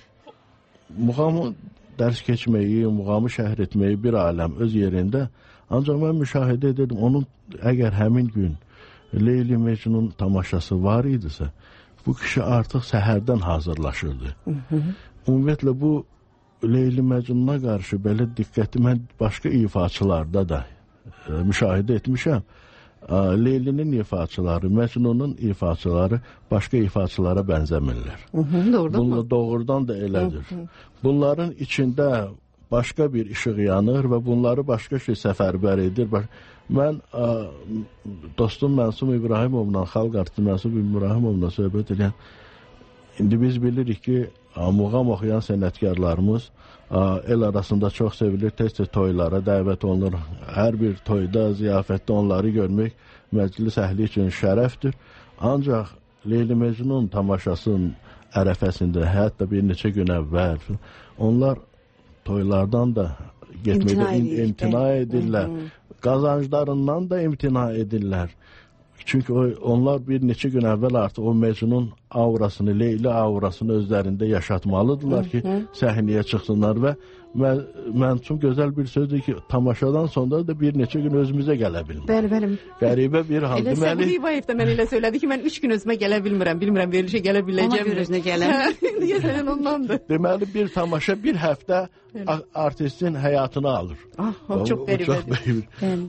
J: Muğamı dərs keçməyi, muğamı şəhər etməyi bir aləm öz yerində. Ancaq mən müşahidə edirdim, onun əgər həmin gün Leyli Mecnun tamaşası var idisə, bu kişi artıq səhərdən hazırlaşırdı. Ümumiyyətlə bu Leyli Mecnuna qarşı belə diqqəti mən başqa ifaçılarda da müşahidə etmişəm. Leylinin ifaçıları, Mecnunun ifaçıları başqa ifaçılara bənzəmirlər. Bunlar doğrudan da elədir. Bunların içində başqa bir işıq yanır və bunları başqa şey səfərbər edir. Mən dostum Mənsum İbrahimovla, xalq artisti Mənsum İbrahimovla söhbət edən, indi biz bilirik ki, muğam oxuyan sənətkarlarımız el arasında çox sevilir, tez-tez toylara dəvət olunur. Hər bir toyda, ziyafətdə onları görmək məclis əhli üçün şərəfdir. Ancaq Leyli Mecnun tamaşasının ərəfəsində, hətta bir neçə gün əvvəl onlar toylardan da getməkdə imtina edirlər. Qazanclarından da imtina edirlər. Çünki onlar bir neçə gün əvvəl artıq o Mecnun aurasını, Leyli aurasını özlərində yaşatmalıdırlar ki, səhnəyə çıxsınlar və mən üçün gözəl bir sözdür ki, tamaşadan sonra da bir neçə gün özümüzə gələ bilmir.
A: Bəli.
J: Qəribə bir hal.
A: Elə Səbuhi Bayev də mən elə söylədi ki, mən 3 gün özümə gələ bilmirəm, verilişə gələ biləcəm.
K: Ona görə özünə gələm.
A: Deyəsən ondandır.
J: Deməli, bir tamaşa bir həftə artistin həyatını alır.
A: Çox qəribədir.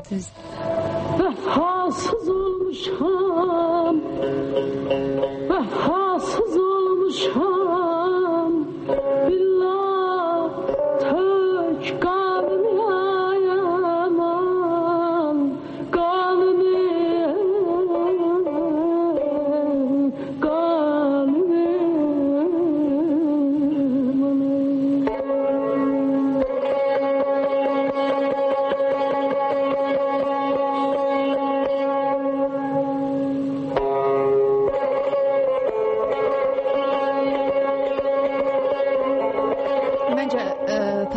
I: Vəfasız olmuşam, vəfasız olmuşam, billah tök qanını ayaman, qanını.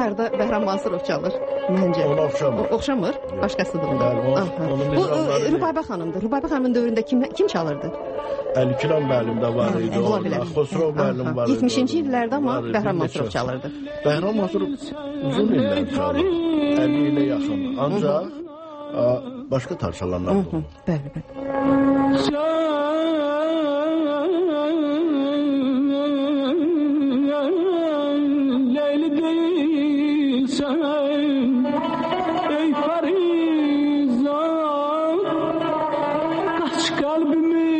A: operada Bəhram Mansurov çalır, məncə.
J: Ona oxşamır.
A: Oxşamır? Başqasıdır.
J: Bu
A: Rübaybə xanımdır. Rübaybə xanımın dövründə kim çalırdı?
J: Əlikiram müəllim də var idi. Xosrov müəllim var idi.
A: 70-ci illərdə amma Bəhram Mansurov çalırdı.
J: Bəhram Mansurov uzun illər çalır. 50 ilə yaxın. Ancaq başqa tarçalanlar da olur.
A: Bəli, bəli.
I: Leyli değilsen ey Farizan, kaç kalbimi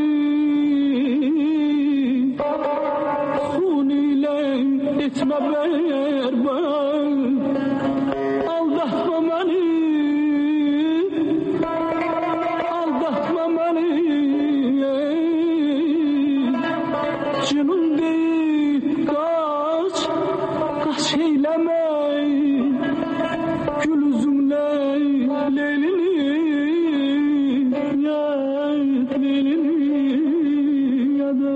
I: hun ile etme berban, aldatma beni, aldatma beni, canım değil kaç eyleme, gül üzümle leylini, ya leylini ya da.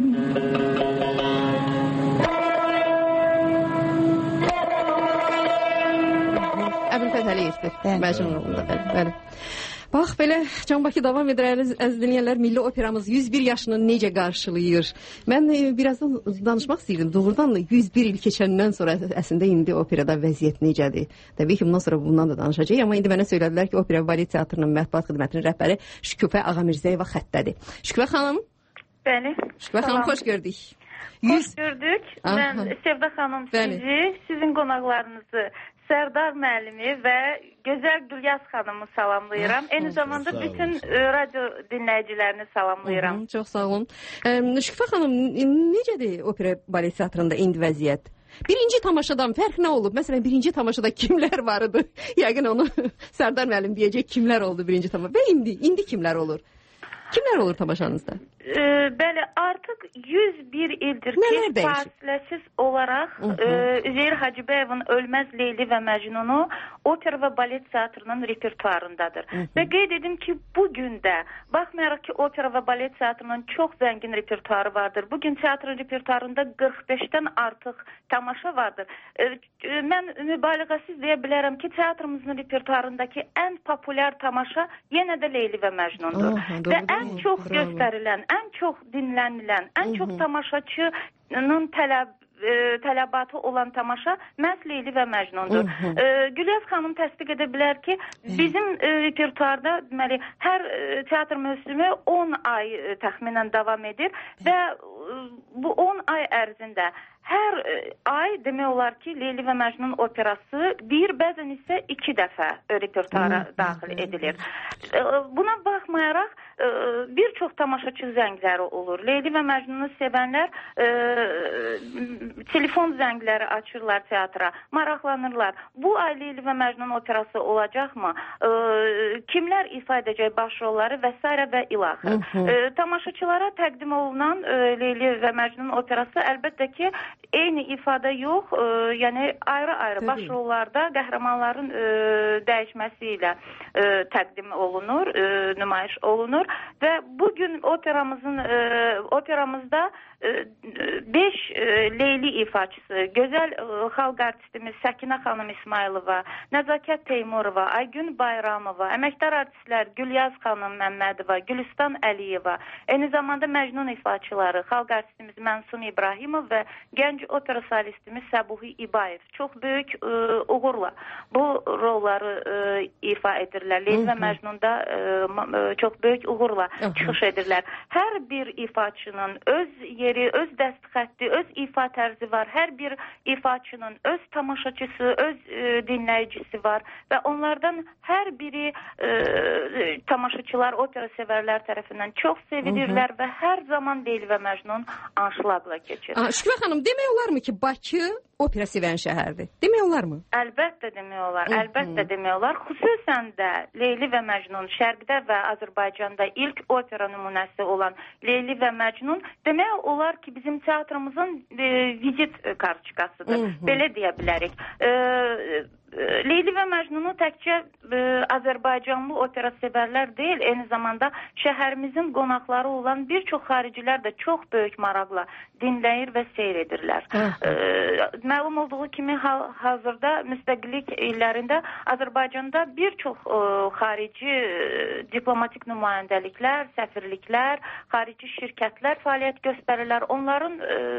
A: Əbülfət Əliyevdir, Məcnun oğlunda, bəli. Bax, belə Can Bakı davam edir, əziz dinləyənlər, Milli Operamız 101 yaşını necə qarşılayır? Mən birazdan danışmaq istəyirdim. Doğrudan da 101 il keçəndən sonra əslində indi operada vəziyyət necədir? Təbii ki, bundan sonra bundan da danışacağıq. Amma indi mənə söylədilər ki, Opera Balet Teatrının mətbuat xidmətinin rəhbəri Şükufə Ağamirzəyeva xəttədir. Şükufə xanım?
L: Bəli.
A: Şükufə xanım, xoş gördük.
L: Xoş gördük. Mən Sevda xanım sizi, sizin qonaqlarınızı, Sərdar müəllimi və gözəl Gülyaz xanımı salamlayıram. Eyni zamanda bütün radyo dinləyicilərini salamlayıram.
A: Çox sağ olun. Şükufə xanım, necədir Opera Balet Teatrında indi vəziyyət? Birinci tamaşadan fərq nə olub? Məsələn, birinci tamaşada kimlər var idi? Yəqin onu Sərdar müəllim deyəcək, kimlər oldu birinci tamaşada? Və indi kimlər olur? Kimlər olur tamaşanızda?
L: Bəli, artıq 101 ildir ki, fasiləsiz olaraq Üzeyir Hacıbəyevin Ölməz Leyli və Məcnunu Opera və Balet Teatrının repertuarındadır. Və qeyd edim ki, bugün də, baxmayaraq ki, Opera və Balet Teatrının çox zəngin repertuarı vardır. Bugün teatrın repertuarında 45-dən artıq tamaşa vardır. Mən mübaliğəsiz deyə bilərəm ki, teatrımızın repertuarındakı ən populyar tamaşa yenə də Leyli və Məcnundur. Və ən çox göstərilən, ən çox dinlənilən, ən çox tamaşaçının tələbatı olan tamaşa məhz Leyli və Məcnundur. Gülyaz xanım təsdiq edə bilər ki, bizim repertuarda deməli, hər teatr mövsümü 10 ay təxminən davam edir və bu 10 ay ərzində hər ay demək olar ki, Leyli və Məcnun operası bəzən isə 2 dəfə repertuara daxil edilir. Buna baxmayaraq bir çox tamaşaçı zəngləri olur. Leyli və Məcnunu sevənlər telefon zəngləri açırlar teatra, maraqlanırlar. Bu ay Leyli və Məcnun operası olacaqmı? Kimlər ifa edəcək başrolları və s. və ilaxır. Tamaşaçılara təqdim olunan Leyli və Məcnun operası əlbəttə ki, eyni ifada yox, yəni ayrı-ayrı başrollarda qəhrəmanların dəyişməsi ilə təqdim olunur, nümayiş olunur və bugün operamızda 5 Leyli ifaçısı, gözəl xalq artistimiz Səkinə xanım İsmailova, Nəzakət Teymurova, Aygün Bayramova, əməkdar artistlər Gülyaz xanım Məmmədova, Gülüstan Əliyeva, eyni zamanda Məcnun ifaçıları, xalq artistimiz Mənsum İbrahimov və gənc opera solistimiz Səbuhi İbayev çox böyük uğurla bu rolları ifa edirlər. Leyli və Məcnunda çox böyük uğurla çıxış edirlər. Hər bir ifaçının öz yeri, öz dəstxətti, öz ifa tərzi var. Hər bir ifaçının öz tamaşaçısı, öz dinləyicisi var və onlardan hər biri tamaşaçılar, opera sevərlər tərəfindən çox sevilirlər və hər zaman Leyli və Məcnun anşlaqla keçir.
A: Şükufə xanım, demək olarmı ki, Bakı opera sevən şəhərdir? Demək olarmı?
L: Əlbəttə demək olar, əlbəttə demək olar. Xüsusən də Leyli və Məcnun Şərqdə və Azərbaycanda ilk opera nümunəsi olan Leyli və Məcnun demək olar ki, bizim teatrımızın vizit kartçikasıdır. Belə deyə bilərik. Leyli və Məcnunu təkcə Azərbaycanlı opera sevərlər deyil, eyni zamanda şəhərimizin qonaqları olan bir çox xaricilər də çox böyük maraqla dinləyir və seyr edirlər. Məlum olduğu kimi hazırda müstəqillik illərində Azərbaycanda bir çox xarici diplomatik nümayəndəliklər, səfirliklər, xarici şirkətlər fəaliyyət göstərirlər. Onların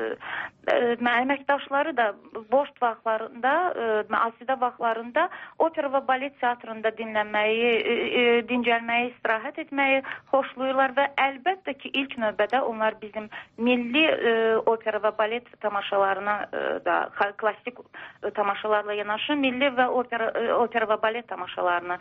L: əməkdaşları da boş vaxtlarında, asidə vaxtlarında opera və balet teatrında dinlənməyi, dincəlməyi, istirahət etməyi xoşlayırlar və əlbəttə ki, ilk növbədə onlar bizim milli opera və balet tamaşalarına da, klassik tamaşalarla yanaşı milli və opera və balet tamaşalarını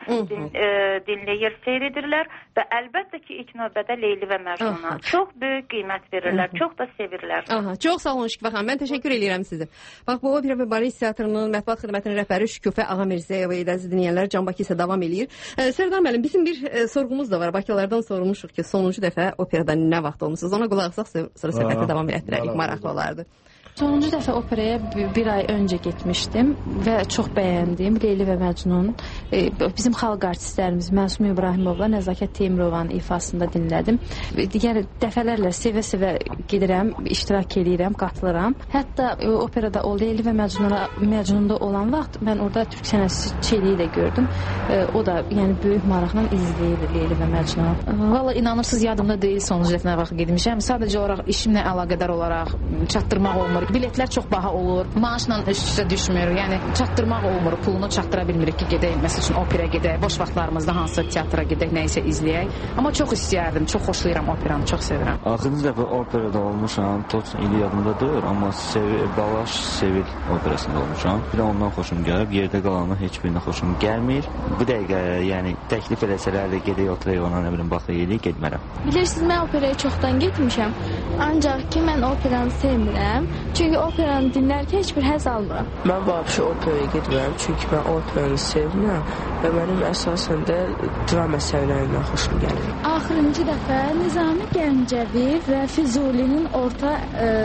L: dinləyir, seyr edirlər və əlbəttə ki, ilk növbədə Leyli və Məcnuna çox böyük qiymət verirlər, çox da sevirlər.
A: Çox sağ olun Şükufə xanım, mən təşəkkür edirəm sizə. Bax, bu opera və balet teatrının mətbuat xidmətinin rəhbəri Şükufə Ağamirzəyeva idi, əziz dinləyənlər, Can Bakı isə davam eləyir. Sərdar müəllim, bizim bir sorğumuz da var. Bakılardan sormuşuq ki, sonuncu dəfə operada nə vaxt olmusunuz? Ona qulaq asaq, sonra söhbəti davam etdirərik, maraqlı olardı.
M: Sonuncu dəfə operaya bir ay öncə getmişdim və çox bəyəndim Leyli və Məcnun. Bizim xalq artistlərimiz Məsum İbrahimovla Nəzakət Teymurovanın ifasında dinlədim. Yəni dəfələrlə sevə-sevə gedirəm, iştirak edirəm, qatılıram. Hətta operada o Leyli və Məcnunda olan vaxt mən orada türk sənətçiliyi də gördüm. O da yəni böyük maraqla izləyir Leyli və Məcnun.
N: Valla inanırsınız yadımda deyil sonuncu dəfə nə vaxt getmişəm. Sadəcə olaraq işimlə əlaqədar olaraq çatdırmaq olmur. Biletlər çox baha olur, maaşla üst-üstə düşmür, yəni çatdırmaq olmur, pulunu çatdıra bilmirik ki, gedək, məsəl üçün operaya gedək, boş vaxtlarımızda hansısa teatra gedək, nəyisə izləyək. Amma çox istəyərdim, çox xoşlayıram operanı, çox sevirəm.
O: Axırıncı dəfə operada olmuşam, Toç ili yadımda deyil, amma Balaş Sevil operasında olmuşam. Bir də ondan xoşum gəlib, yerdə qalanı heç birinə xoşum gəlmir. Bu dəqiqə, yəni təklif eləsələr də gedək oturaq ona, nə bilim, baxaq eləyək, getmərəm.
P: Bilirsiniz, mən operaya çoxdan getmişəm, ancaq ki, mən operanı sevmirəm. Çünki operanı dinlərkən heç bir həzz almıram.
Q: Mən vəbşi operaya getmirəm, çünki mən operanı sevmirəm və mənim əsasən də dram əsərlərindən xoşum gəlir.
P: Axırıncı dəfə Nizami Gəncəvi və Füzulinin orta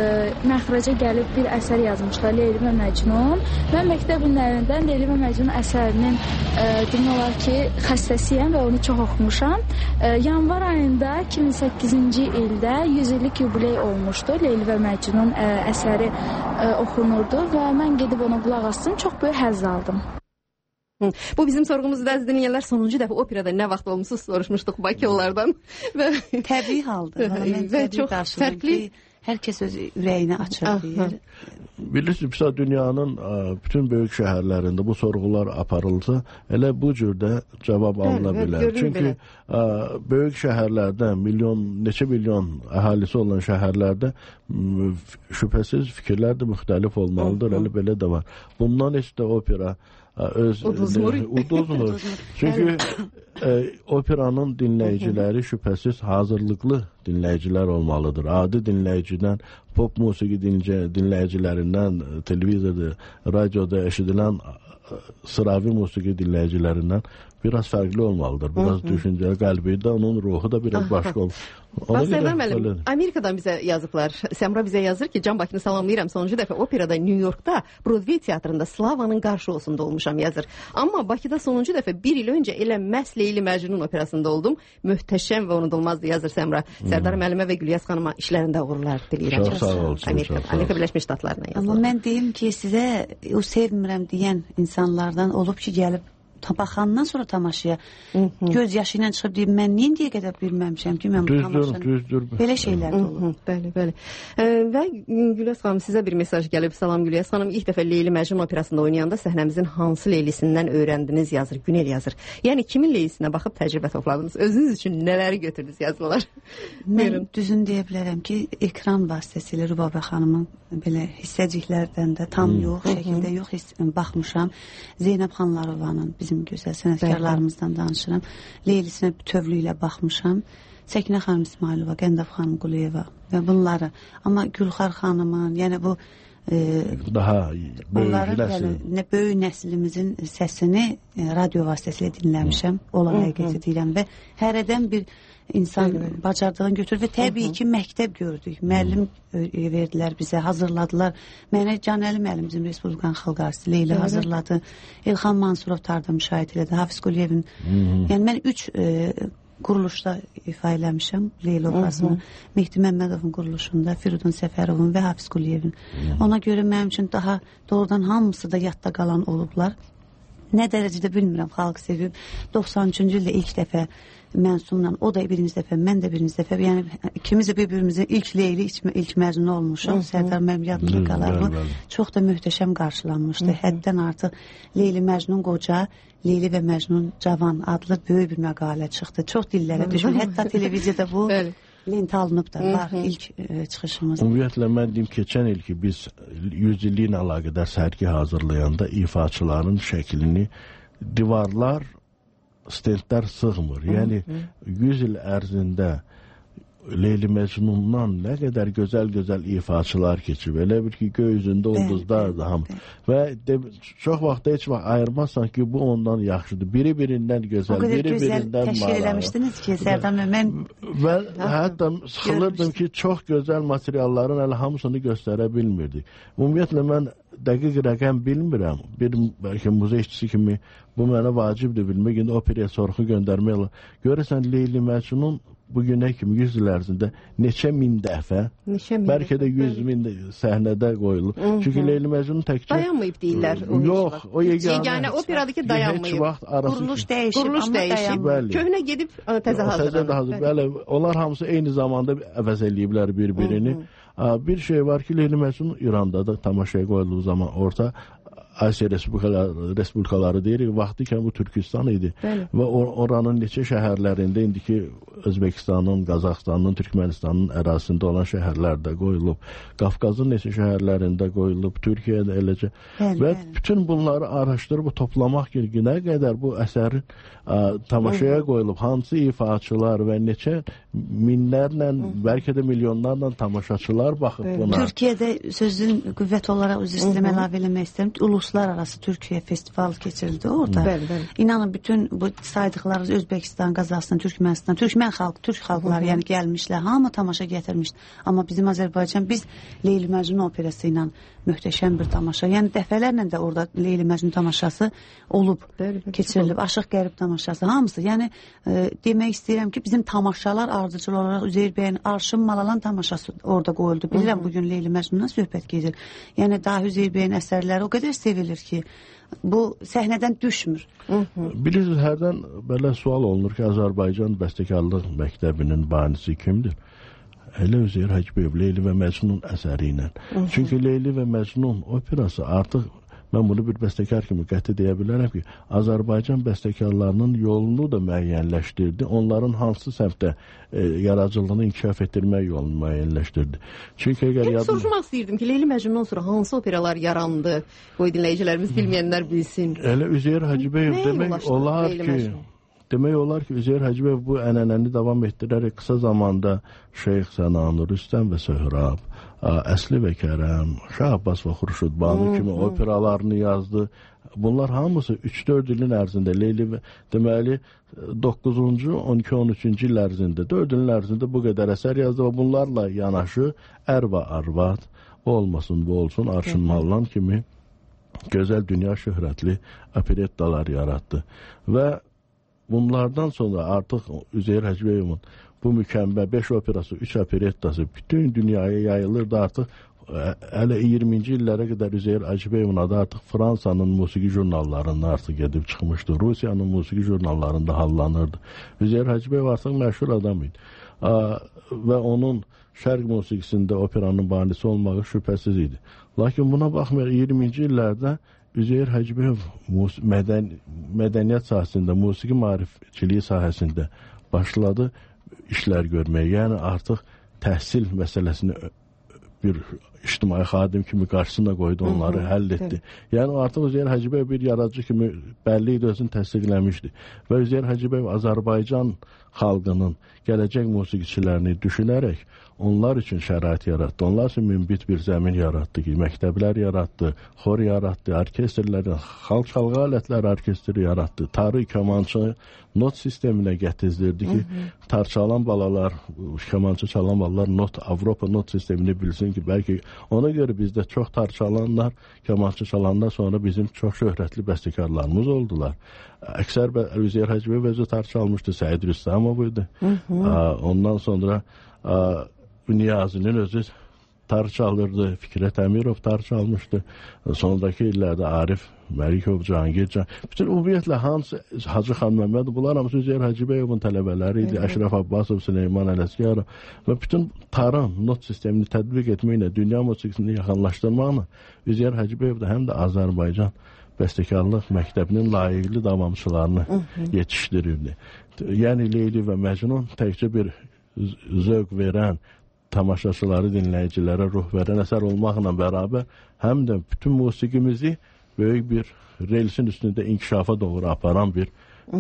P: məxrəcə gəlib bir əsər yazmışlar, Leyli və Məcnun. Mən məktəb günlərində Leyli və Məcnun əsərinin demək olar ki, xəstəsiyəm və onu çox oxumuşam. Yanvar ayında 2008-ci ildə 100 illik yubiley olmuşdu Leyli və Məcnun əsəri oxunurdu və mən gedib ona qulaq asdım, çox böyük həzz aldım.
A: Bu bizim sorğumuzda əziz dinləyənlər, sonuncu dəfə operada nə vaxt olmusunuz soruşmuşduq Bakılılardan.
K: Təbii haldır. Və çox fərqli. Hər kəs öz ürəyini açır deyir.
J: Bilirsiniz, dünyanın bütün böyük şəhərlərində bu sorğular aparılsa, elə bu cürdə cavab alına bilər. Çünki böyük şəhərlərdə, neçə milyon əhalisi olan şəhərlərdə şübhəsiz fikirlər də müxtəlif olmalıdır, elə belə də var. Bundan heç də opera uduzmur. Çünki operanın dinləyiciləri şübhəsiz hazırlıqlı dinləyicilər olmalıdır. Adi dinləyicidən, pop musiqi dinləyicilərindən, televizorda, radioda eşidilən sıravi musiqi dinləyicilərindən biraz fərqli olmalıdır. Biraz düşüncəli, qəlbi də, onun ruhu da biraz başqa olur.
A: Bax, Sərdar müəllim, Amerikadan bizə yazıblar. Səmra bizə yazır ki, Can Bakını salamlayıram. Sonuncu dəfə operada New Yorkda Broadway teatrında Slavanın qarşı olsunda olmuşam yazır. Amma Bakıda sonuncu dəfə bir il öncə elə məhz Leyli Məcnun operasında oldum. Möhtəşəm və unudulmazdı yazır Səmra. Sərdar müəllimə və Gülyaz xanıma işlərində uğurlar diləyirəm.
J: Çox sağ olsun.
A: Amerika Birləşmiş Ştatlarına yazır.
K: Amma mən deyim ki, sizə o sevmirəm deyən insanlardan olub ki, gəlib baxandan sonra tamaşaya göz yaşı ilə çıxıb deyib, mən niyə indiyə qədər bilməmişəm ki, mən bu tamaşanı. Belə şeylər də olur.
A: Bəli. Və Gülyaz xanım, sizə bir mesaj gəlib. Salam Gülyaz xanım, ilk dəfə Leyli Məcnun operasında oynayanda səhnəmizin hansı Leylisindən öyrəndiniz yazır, Günel yazır. Yəni kimin Leylisinə baxıb təcrübə topladınız? Özünüz üçün nələri götürdünüz yazmalar?
K: Mən düzün deyə bilərəm ki, ekran vasitəsilə Rübabə xanımın belə hissəciklərdən də tam yox, şəkildə yox baxmışam. Zeynəb Xanlarovanın, bizim gözəl sənətkarlarımızdan danışıram. Leylisinə bütövlüklə baxmışam. Səkinə xanım İsmailova, Qəndəf xanım Quliyeva və bunları. Amma Gülxar xanımın, yəni bu
J: daha
K: böyük nəslimizin səsini radio vasitəsilə dinləmişəm. Ola həqiqəti deyirəm və hərədən bir insan bacardığını götürür və təbii ki, məktəb gördük. Müəllim verdilər bizə, hazırladılar. Mənə Canəli müəllim bizim Respublikan Xalq Artisti Leyli hazırladı. İlxan Mansurov tarda müşahidə elədi. Hafiz Quliyevin. Yəni mən 3 quruluşda ifa eləmişəm Leyli obrazını. Mehdi Məmmədovun quruluşunda, Firidun Səfərovun və Hafiz Quliyevin. Ona görə mənim üçün daha doğrudan hamısı da yadda qalan olublar. Nə dərəcədə bilmirəm, xalq sevib. 93-cü ildə ilk dəfə Mənsumla, o da birinci dəfə, mən də birinci dəfə, yəni ikimiz də bir-birimizin ilk Leyli, ilk Məcnun olmuşuq. Sərdar mənim yadımda qalar bu. Çox da möhtəşəm qarşılanmışdı. Həddən artıq Leyli Məcnun qoca, Leyli və Məcnun cavan adlı böyük bir məqalə çıxdı. Çox dillərə düşmür. Hətta televiziyada bu lent alınıb da var ilk çıxışımız.
J: Ümumiyyətlə mən deyim, keçən il ki biz 100 illiyin əlaqədar sərgi hazırlayanda ifaçıların şəklini divarlar, stendlər sığmır. Yəni 100 il ərzində Leyli Məcnundan nə qədər gözəl ifaçılar keçib. Elə bir ki, göy üzündə ulduzlardır hamı. Və çox vaxtda heç vaxt ayırmazsan ki, bu ondan yaxşıdır. Biri-birindən gözəl, biri-birindən
K: maralı. O qədər gözəl təşkil eləmişdiniz ki, Sərdar mən...
J: Və hətta sıxılırdım ki, çox gözəl materialların hələ hamısını göstərə bilmirdik. Ümumiyyətlə, mən dəqiq rəqəm bilmirəm. Bir bəlkə muzey işçisi kimi bu mənə vacibdir bilmək. İndi operaya sorğu göndərmək olur. Görəsən, Leyli Məcnun bugünə kimi 100 il ərzində neçə min dəfə, bəlkə də 100 min səhnədə qoyulur. Çünki Leyli Məcnun təkcə...
A: Dayanmayıb deyirlər.
J: Yox, o yeganə
A: operadakı dayanmayıb.
K: Quruluş dəyişib.
A: Köhnə gedib təzə hazırlanır.
J: Bəli, onlar hamısı eyni zamanda əvəz eləyiblər bir-birini. Bir şey var ki, Leyli Məcnun İranda da tamaşaya qoyulduğu zaman orta Asiya respublikaları deyirik, vaxtikən bu Türkistan idi. Və oranın neçə şəhərlərində, indiki Özbekistanın, Qazaxstanın, Türkmenistanın ərazisində olan şəhərlərdə qoyulub. Qafqazın neçə şəhərlərində qoyulub, Türkiyədə eləcə. Və bütün bunları araşdırıb, toplamaq ki, nə qədər bu əsərin tamaşaya qoyulub, hansı ifaçılar və neçə minlərlə, bəlkə də milyonlarla tamaşaçılar baxıb buna.
K: Türkiyədə sözün qüvvət olaraq öz istəyəm əlavə eləmək istəyirəm. Uluslararası Türkiyə festival keçirildi orada. İnanın bütün bu saydıqları Özbekistan, Qazaxstan, Türkmenistan, Türkmen xalq, Türk xalqları yəni gəlmişlər, hamı tamaşa gətirmişdi. Amma bizim Azərbaycan, biz Leyli Məcnun operası ilə möhtəşəm bir tamaşa. Yəni dəfələrlə də orada Leyli Məcnun tamaşası olub, keçirilib. Aşıq Qərib tamaşası, hamısı. Yəni demək istəyirəm ki, bizim tamaşalar ardıcıl olaraq Üzeyir bəyin Arşın Malalan tamaşası orada qoyuldu. Bilirəm, bugün Leyli Məcnundan söhbət gedir. Yəni daha Üzeyir bəyin əsərləri o qədər sevilir ki, bu səhnədən düşmür.
J: Bilirsiniz, hərdən belə sual olunur ki, Azərbaycan bəstəkarlıq məktəbinin banisi kimdir? Elə Üzeyir Hacıbəyov, Leyli və Məcnun əsəri ilə. Çünki Leyli və Məcnun operası artıq, mən bunu bir bəstəkar kimi qəti deyə bilərəm ki, Azərbaycan bəstəkarlarının yolunu da müəyyənləşdirdi. Onların hansı səmtdə yaradıcılığını inkişaf etdirmək yolunu müəyyənləşdirdi. Çünki əgər
A: soruşmaq istəyirdim ki, Leyli Məcnundan sonra hansı operalar yarandı? Qoy dinləyicilərimiz bilməyənlər bilsin.
J: Elə Üzeyir Hacıbəyov demək olar ki, Üzeyir Hacıbəyov bu ənənəni davam etdirərək qısa zamanda Şeyx Sənan, Rüstəm və Söhrab, Əsli və Kərəm, Şah Abbas və Xurşudbanu kimi operalarını yazdı. Bunlar hamısı 3-4 ilin ərzində, Leyli deməli 9-cu, 12, 13-cü il ərzində, 4 ilin ərzində bu qədər əsər yazdı və bunlarla yanaşı Ər və Arvad, olmasın bu olsun, Arşın Mallan kimi gözəl dünya şöhrətli operettalar yaratdı. Və bunlardan sonra artıq Üzeyir Hacıbəyovun bu mükəmməl 5 operası, 3 operettası bütün dünyaya yayılırdı. Artıq hələ 20-ci illərə qədər Üzeyir Hacıbəyovun adı artıq Fransanın musiqi jurnallarında artıq gedib çıxmışdı. Rusiyanın musiqi jurnallarında hallanırdı. Üzeyir Hacıbəyov artıq məşhur adam idi. Və onun şərq musiqisində operanın banisi olmağı şübhəsiz idi. Lakin buna baxmayaraq 20-ci illərdə Üzeyir Hacıbəyov mədəniyyət sahəsində, musiqi maarifçiliyi sahəsində başladı işlər görməyə. Yəni artıq təhsil məsələsini bir ictimai xadim kimi qarşısına qoydu, onları həll etdi. Yəni artıq Üzeyir Hacıbəyev bir yaradıcı kimi bəlli idi, özünü təsdiqləmişdi. Və Üzeyir Hacıbəyev Azərbaycan xalqının gələcək musiqiçilərini düşünərək onlar üçün şərait yaratdı. Onlar üçün münbit bir zəmin yaratdı ki, məktəblər yaratdı, xor yaratdı, orkestrlər, xalq çalğı alətləri orkestri yaratdı. Tarı, kamançı, not sisteminə gətizdirdi ki, tar çalan balalar, kamançı çalan balalar Avropa not sistemini bilsin ki, bəlkə ona görə bizdə çox tar çalanlar, kamançı çalanlar sonra bizim çox şöhrətli bəstəkarlarımız oldular. Əksər Üzeyir Hacıbəyev özü tar çalmışdı, Səid Rüstəmov idi. Ondan sonra Niyazinin özü tar çalırdı, Fikrət Əmirov tar çalmışdı. Sonraki illərdə Arif Məlikov, Cahangir Can, bütün ümumiyyətlə Hans, Hacı Xan Məmmədov, bunlar hamısı Üzeyir Hacıbəyovun tələbələri idi. Əşrəf Abbasov, Süleyman Ələsgərov və bütün tarın not sistemini tətbiq etməklə, dünya musiqisini yaxınlaşdırmaqla Üzeyir Hacıbəyov da həm də Azərbaycan bəstəkarlıq məktəbinin layiqli davamçılarını yetişdirirdi. Yəni Leyli və Məcnun təkcə bir zövq verən, tamaşaçıları, dinləyicilərə ruh verən əsər olmaqla bərabər həm də bütün musiqimizi böyük bir relsin üstündə inkişafa doğru aparan bir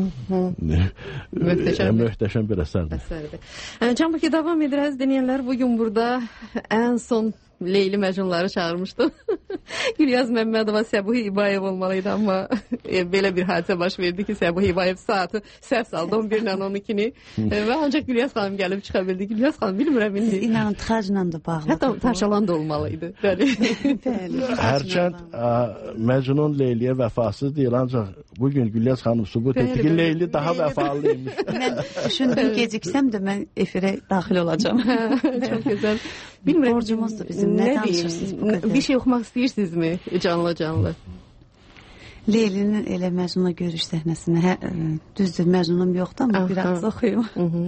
J: möhtəşəm bir əsərdir.
A: Can Bakı davam edirəz. Dinləyənlər, bugün burada ən son Leyli Məcnunları çağırmışdım. Gülyaz Məmmədova Səbuhi İbayev olmalıydı, amma belə bir hadisə baş verdi ki, Səbuhi İbayev saatı səhv saldı 11-lə 12-ni və ancaq Gülyaz xanım gəlib çıxa bildi. Gülyaz xanım bilmirəm indi.
K: Siz inanın tıxacla da bağlı.
A: Hətta Tarşalan da olmalıydı. Bəli.
J: Hərçənd Məcnun Leyliyə vəfasız deyil, ancaq bugün Gülyaz xanım sübut etdi ki, Leyli daha vəfalıymış.
K: Mən düşündüm, geciksəm də mən efirə daxil olacağım.
A: Çox gözəl. Bilmirəm,
K: borcumuzdur bizim. Nə danışırsınız bu qədər?
A: Bir şey oxumaq istəyirsinizmi canlı-canlı?
K: Leylinin elə Məcnunla görüş səhnəsinə, düzdür, Məcnunum yoxdur, amma biraz oxuyum.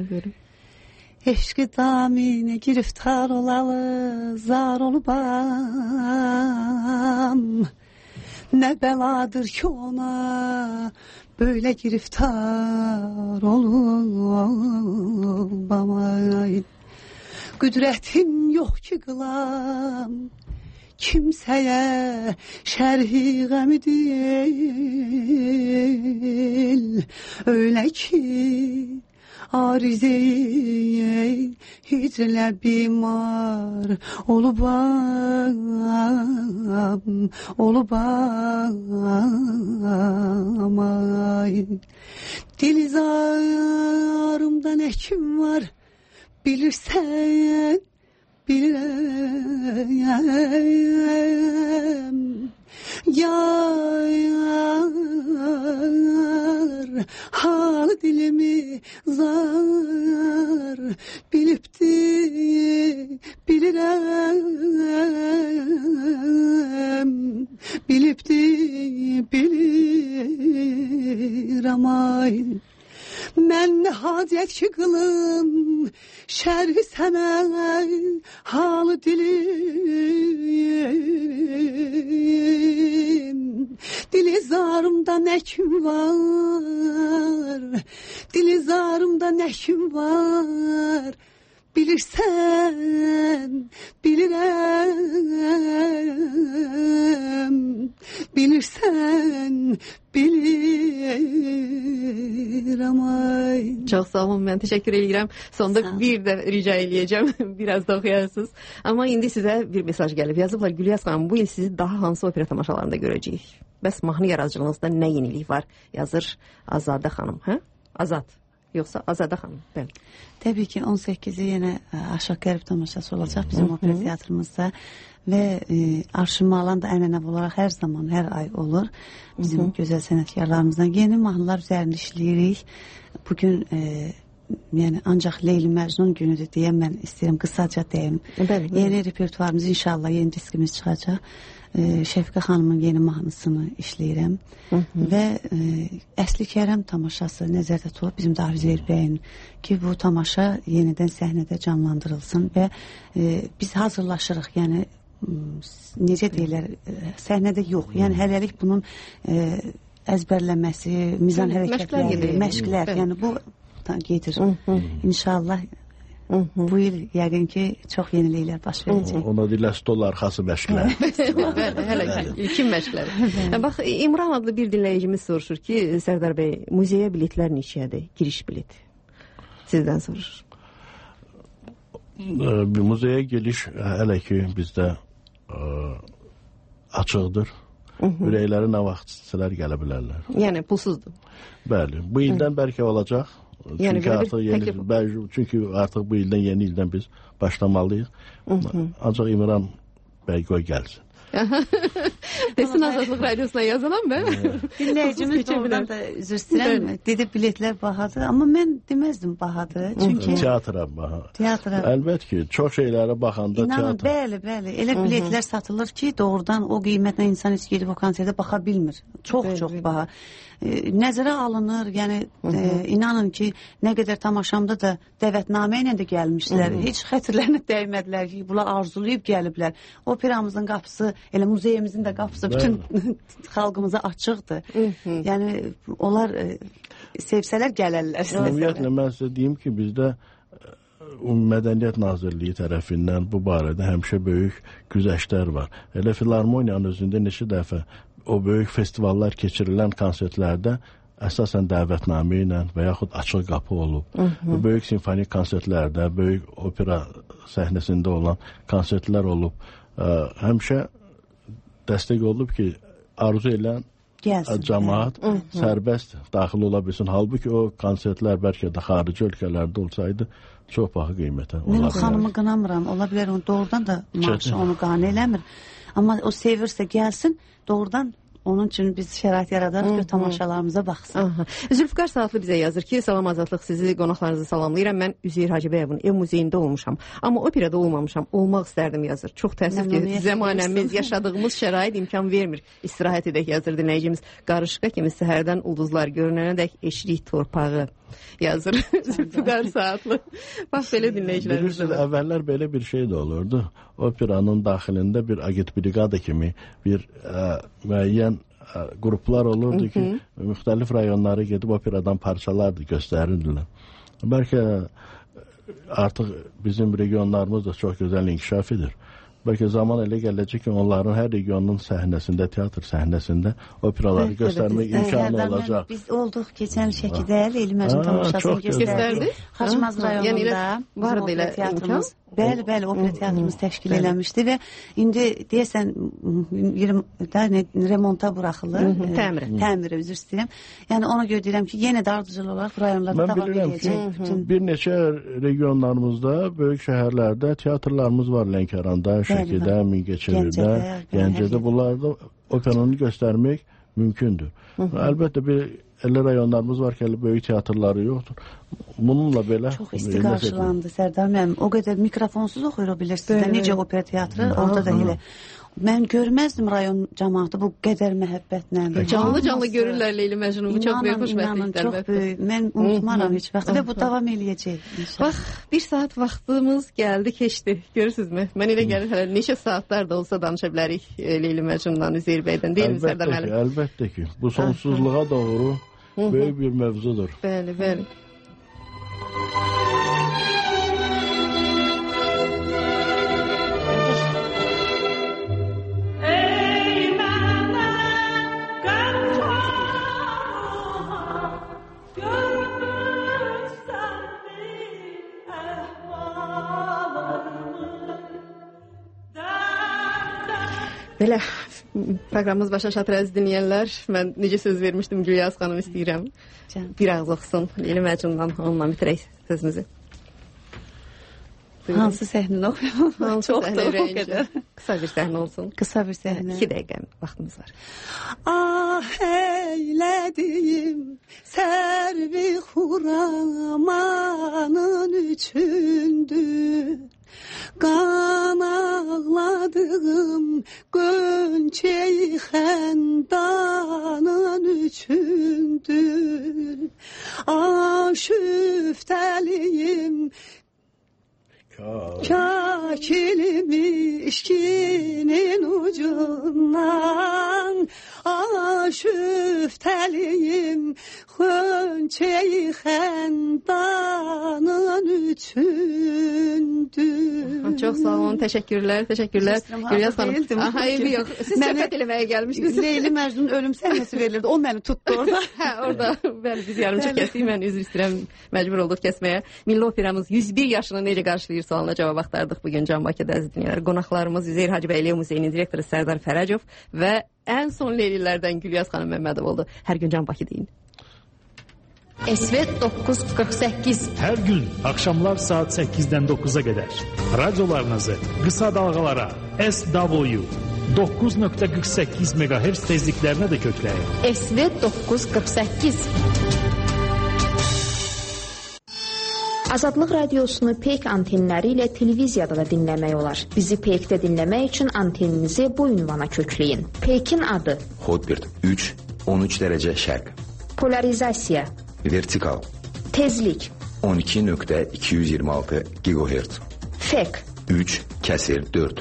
K: Eşqi daminə giriftar olalı, zar olubam, nə bəladır ki ona, böyle giriftar olubam, ay. Qüdrətim yox ki qılam, kimsəyə şərhi qəmi deyil, öyle ki arizeyi hicrlə bimar olubam, ay. Dilizarımda nə kim var, bilirsən, bilirəm, yar, hal dilimi zar, bilipdi, bilirəm, bilipdi, bilirəm, ay. Mən nə hacət ki qılım, şərhi sənə halı dilim. Dilizarımda nə kim var, dilizarımda nə kim var, bilirsən, bilirəm, bilirsən, bilirəm, ay.
A: Çox sağ olun, mən təşəkkür edirəm. Sonda bir də rica eləyəcəm, biraz da oxuyarsınız. Amma indi sizə bir mesaj gəlib. Yazıblar, Gülyaz xanım, bu il sizi daha hansı opera tamaşalarında görəcəyik? Bəs mahnı yaradıcılığınızda nə yenilik var? Yazır Azadə xanım, hə? Azad. Yoxsa Azadə xanım, bəli.
K: Təbii ki, 18-i yenə Aşıq Qərib tamaşası olacaq bizim opera teatrımızda və Arşın-Malan da ənənəvi olaraq hər zaman, hər ay olur. Bizim gözəl sənətkarlarımızdan yeni mahnılar üzərində işləyirik. Bugün yəni ancaq Leyli Məcnun günüdür deyə mən istəyirəm, qısaca deyim. Yeni repertuarımız inşallah, yeni diskimiz çıxacaq. Şəfiqə xanımın yeni mahnısını işləyirəm və Əsli Kərəm tamaşası nəzərdə tutulub bizim David Üzeyir bəyin ki, bu tamaşa yenidən səhnədə canlandırılsın və biz hazırlaşırıq, yəni necə deyirlər, səhnədə yox, yəni hələlik bunun əzbərləməsi, mizan hərəkətləri, məşqlər, yəni bu gedir. İnşallah Bu il yəqin ki, çox yeniliklər baş verəcək.
J: Ona deyirlər stol arxası məşqləri.
A: Bəli, hələ ki, ilkin məşqləri. Bax, İmran adlı bir dinləyicimiz soruşur ki, Sərdar bəy, muzeyə biletlər neçədir? Giriş bileti. Sizdən soruşur.
J: Muzeyə giriş hələ ki bizdə açıqdır. Ürəkləri nə vaxt istələr gələ bilərlər.
A: Yəni pulsuzdur.
J: Bəli, bu ildən bəlkə olacaq. Çünki artıq bu ildən, yeni ildən biz başlamalıyıq. Ancaq İmran bəy qoy gəlsin.
A: Desin Azadlıq Radiosuna yazılan mı?
K: Dinləyicimiz doğrudan da üzr istəyirəm. Dedi biletlər bahadır, amma mən deməzdim bahadır. Çünki
J: teatra baha.
K: Teatra.
J: Əlbəttə ki, çox şeylərə baxanda
K: teatr. Bəli. Elə biletlər satılır ki, doğrudan o qiymətlə insan heç gedib o konsertə baxa bilmir. Çox baha. Nəzərə alınır, yəni inanın ki, nə qədər tamaşamda da dəvətnamə ilə də gəlmişlər. Heç xətirlərinə dəymədilər ki, bunlar arzulayıb gəliblər. Operamızın qapısı, elə muzeyimizin də qapısı bütün xalqımıza açıqdır. Yəni onlar sevsələr gələrlər.
J: Ümumiyyətlə mən sizə deyim ki, bizdə Mədəniyyət Nazirliyi tərəfindən bu barədə həmişə böyük güzəştlər var. Elə Filarmoniyanın özündə neçə dəfə o böyük festivallar keçirilən konsertlərdə əsasən dəvətnamə ilə və yaxud açıq qapı olub. Böyük simfonik konsertlərdə, böyük opera səhnəsində olan konsertlər olub. Həmişə dəstək olub ki, arzu edən cəmaat sərbəst daxil ola bilsin. Halbuki o konsertlər bəlkə də xarici ölkələrdə olsaydı çox baha qiymətə ola bilər.
K: Mən o xanımı qınamıram. Ola bilər doğrudan da maaşı onu qane eləmir. Amma o sevirsə gəlsin, doğrudan onun üçün biz şərait yaradarıq ki, tamaşalarımıza baxsın.
A: Zülfikar Saatlı bizə yazır ki, salam Azadlıq, sizi, qonaqlarınızı salamlayıram. Mən Üzeyir Hacıbəyevin ev muzeyində olmuşam, amma operada olmamışam. Olmaq istərdim yazır. Çox təəssüf ki, zəmanəmiz, yaşadığımız şərait imkan vermir. İstirahət edək yazır dinləyicimiz. Qarışqa kimi səhərdən ulduzlar görünənədək eşrik torpağı yazır Zülfikar Saatlı. Bax, belə dinləyicilərimiz
J: də. Bilirsiniz, əvvəllər belə bir şey də olurdu. Operanın daxilində bir agit brigada kimi bir müəyyən qruplar olurdu ki, müxtəlif rayonlara gedib operadan parçalardı, göstərirdilər. Bəlkə artıq bizim regionlarımız da çox gözəl inkişaf edir. Bəlkə zaman elə gələcək ki, onların hər regionun səhnəsində, teatr səhnəsində operaları göstərmək imkanı olacaq.
K: Biz olduq keçən Şəkidə Leyli Məcnun tamaşasını göstərdik. Xaçmaz rayonunda vardı elə teatrımız. Bəli, opera teatrımız təşkil eləmişdi və indi deyəsən remonta buraxılır. Təmirə, üzr istəyirəm. Yəni ona görə deyirəm ki, yenə də ardıcıl olaraq rayonlarda davam edəcək.
J: Bir neçə regionlarımızda, böyük şəhərlərdə teatrlarımız var. Lənkəranda, Şəkidə, Mingəçevirdə, Gəncədə. Bunlarda operanı göstərmək mümkündür. Əlbəttə bir elə rayonlarımız var ki, böyük teatrları yoxdur. Bununla belə
K: çox isti qarşılandı Sərdar müəllim. O qədər mikrofonsuz oxuyur bilirsiniz. Necə opera teatrı orada da elə. Mən görməzdim rayon cəmaatı bu qədər məhəbbətlə.
A: Canlı görürlər Leyli Məcnunu. Çox böyük xoşbəxtliklər.
K: Çox böyük. Mən unutmaram heç vaxt və bu davam eləyəcək.
A: Bax, bir saat vaxtımız gəldi, keçdi. Görürsünüzmü? Mən elə gəlir hələ neçə saatlar da olsa danışa bilərik Leyli Məcnundan, Üzeyir bəydən. Deyilmi Sərdar müəllim?
J: Əlbəttə ki. Bu sonsuzluğa doğru böyük bir mövzudur.
A: Bəli. Belə, proqramımız başa çatır əziz dinləyənlər. Mən necə söz vermişdim, Gülyaz xanım istəyirəm. Bir ağız oxusun. Leyli Məcnundan onunla bitirək sözümüzü.
K: Hansı səhnəni oxuyalım?
A: Çox da ürəyincə. Qısa bir səhnə olsun.
K: Qısa bir səhnə.
A: 2 dəqiqə vaxtımız var.
R: Ah eylədiyim sərvi xuramanın üçündür. Qan ağladığım gönçeyi xəndanın üçündür. Aşüftəliyim kakilim işkinin ucundan aşüftəliyim xönçeyi xəndanın üçündür.
A: Çox sağ olun, təşəkkürlər. Gülyaz xanım. Aha, yox, siz söhbət eləməyə gəlmişdiniz.
K: Leyli Məcnun ölüm səhnəsi verilirdi, o məni tutdu orada.
A: Hə, orada, bəli, biz yarımçıq kəsdik, mən üzr istəyirəm, məcbur olduq kəsməyə. Milli Operamız 101 yaşını necə qarşılayır sualına cavab axtardıq bugün Can Bakıda əziz dinləyənlər. Qonaqlarımız Üzeyir Hacıbəyli Museyinin direktoru Sərdar Fərəcov və ən son Leylilərdən Gülyaz xanım Məmmədov oldu. Hər gün Can Bakı deyin.
F: SV 948.
S: Hər gün axşamlar saat 8-dən 9-a qədər radiolarınızı qısa dalğalara SW 9.48 MHz tezliklərinə də kökləyin.
F: SV 948. Azadlıq radiosunu Peyk antenləri ilə televiziyada da dinləmək olar. Bizi Peykdə dinləmək üçün anteninizi bu ünvana kökləyin. Peykin adı
T: Hotbird 3, 13 dərəcə şərq.
F: Polarizasiya
T: Vertikal.
F: Tezlik
T: 12.226 GHz.
F: Fek
T: 3/4.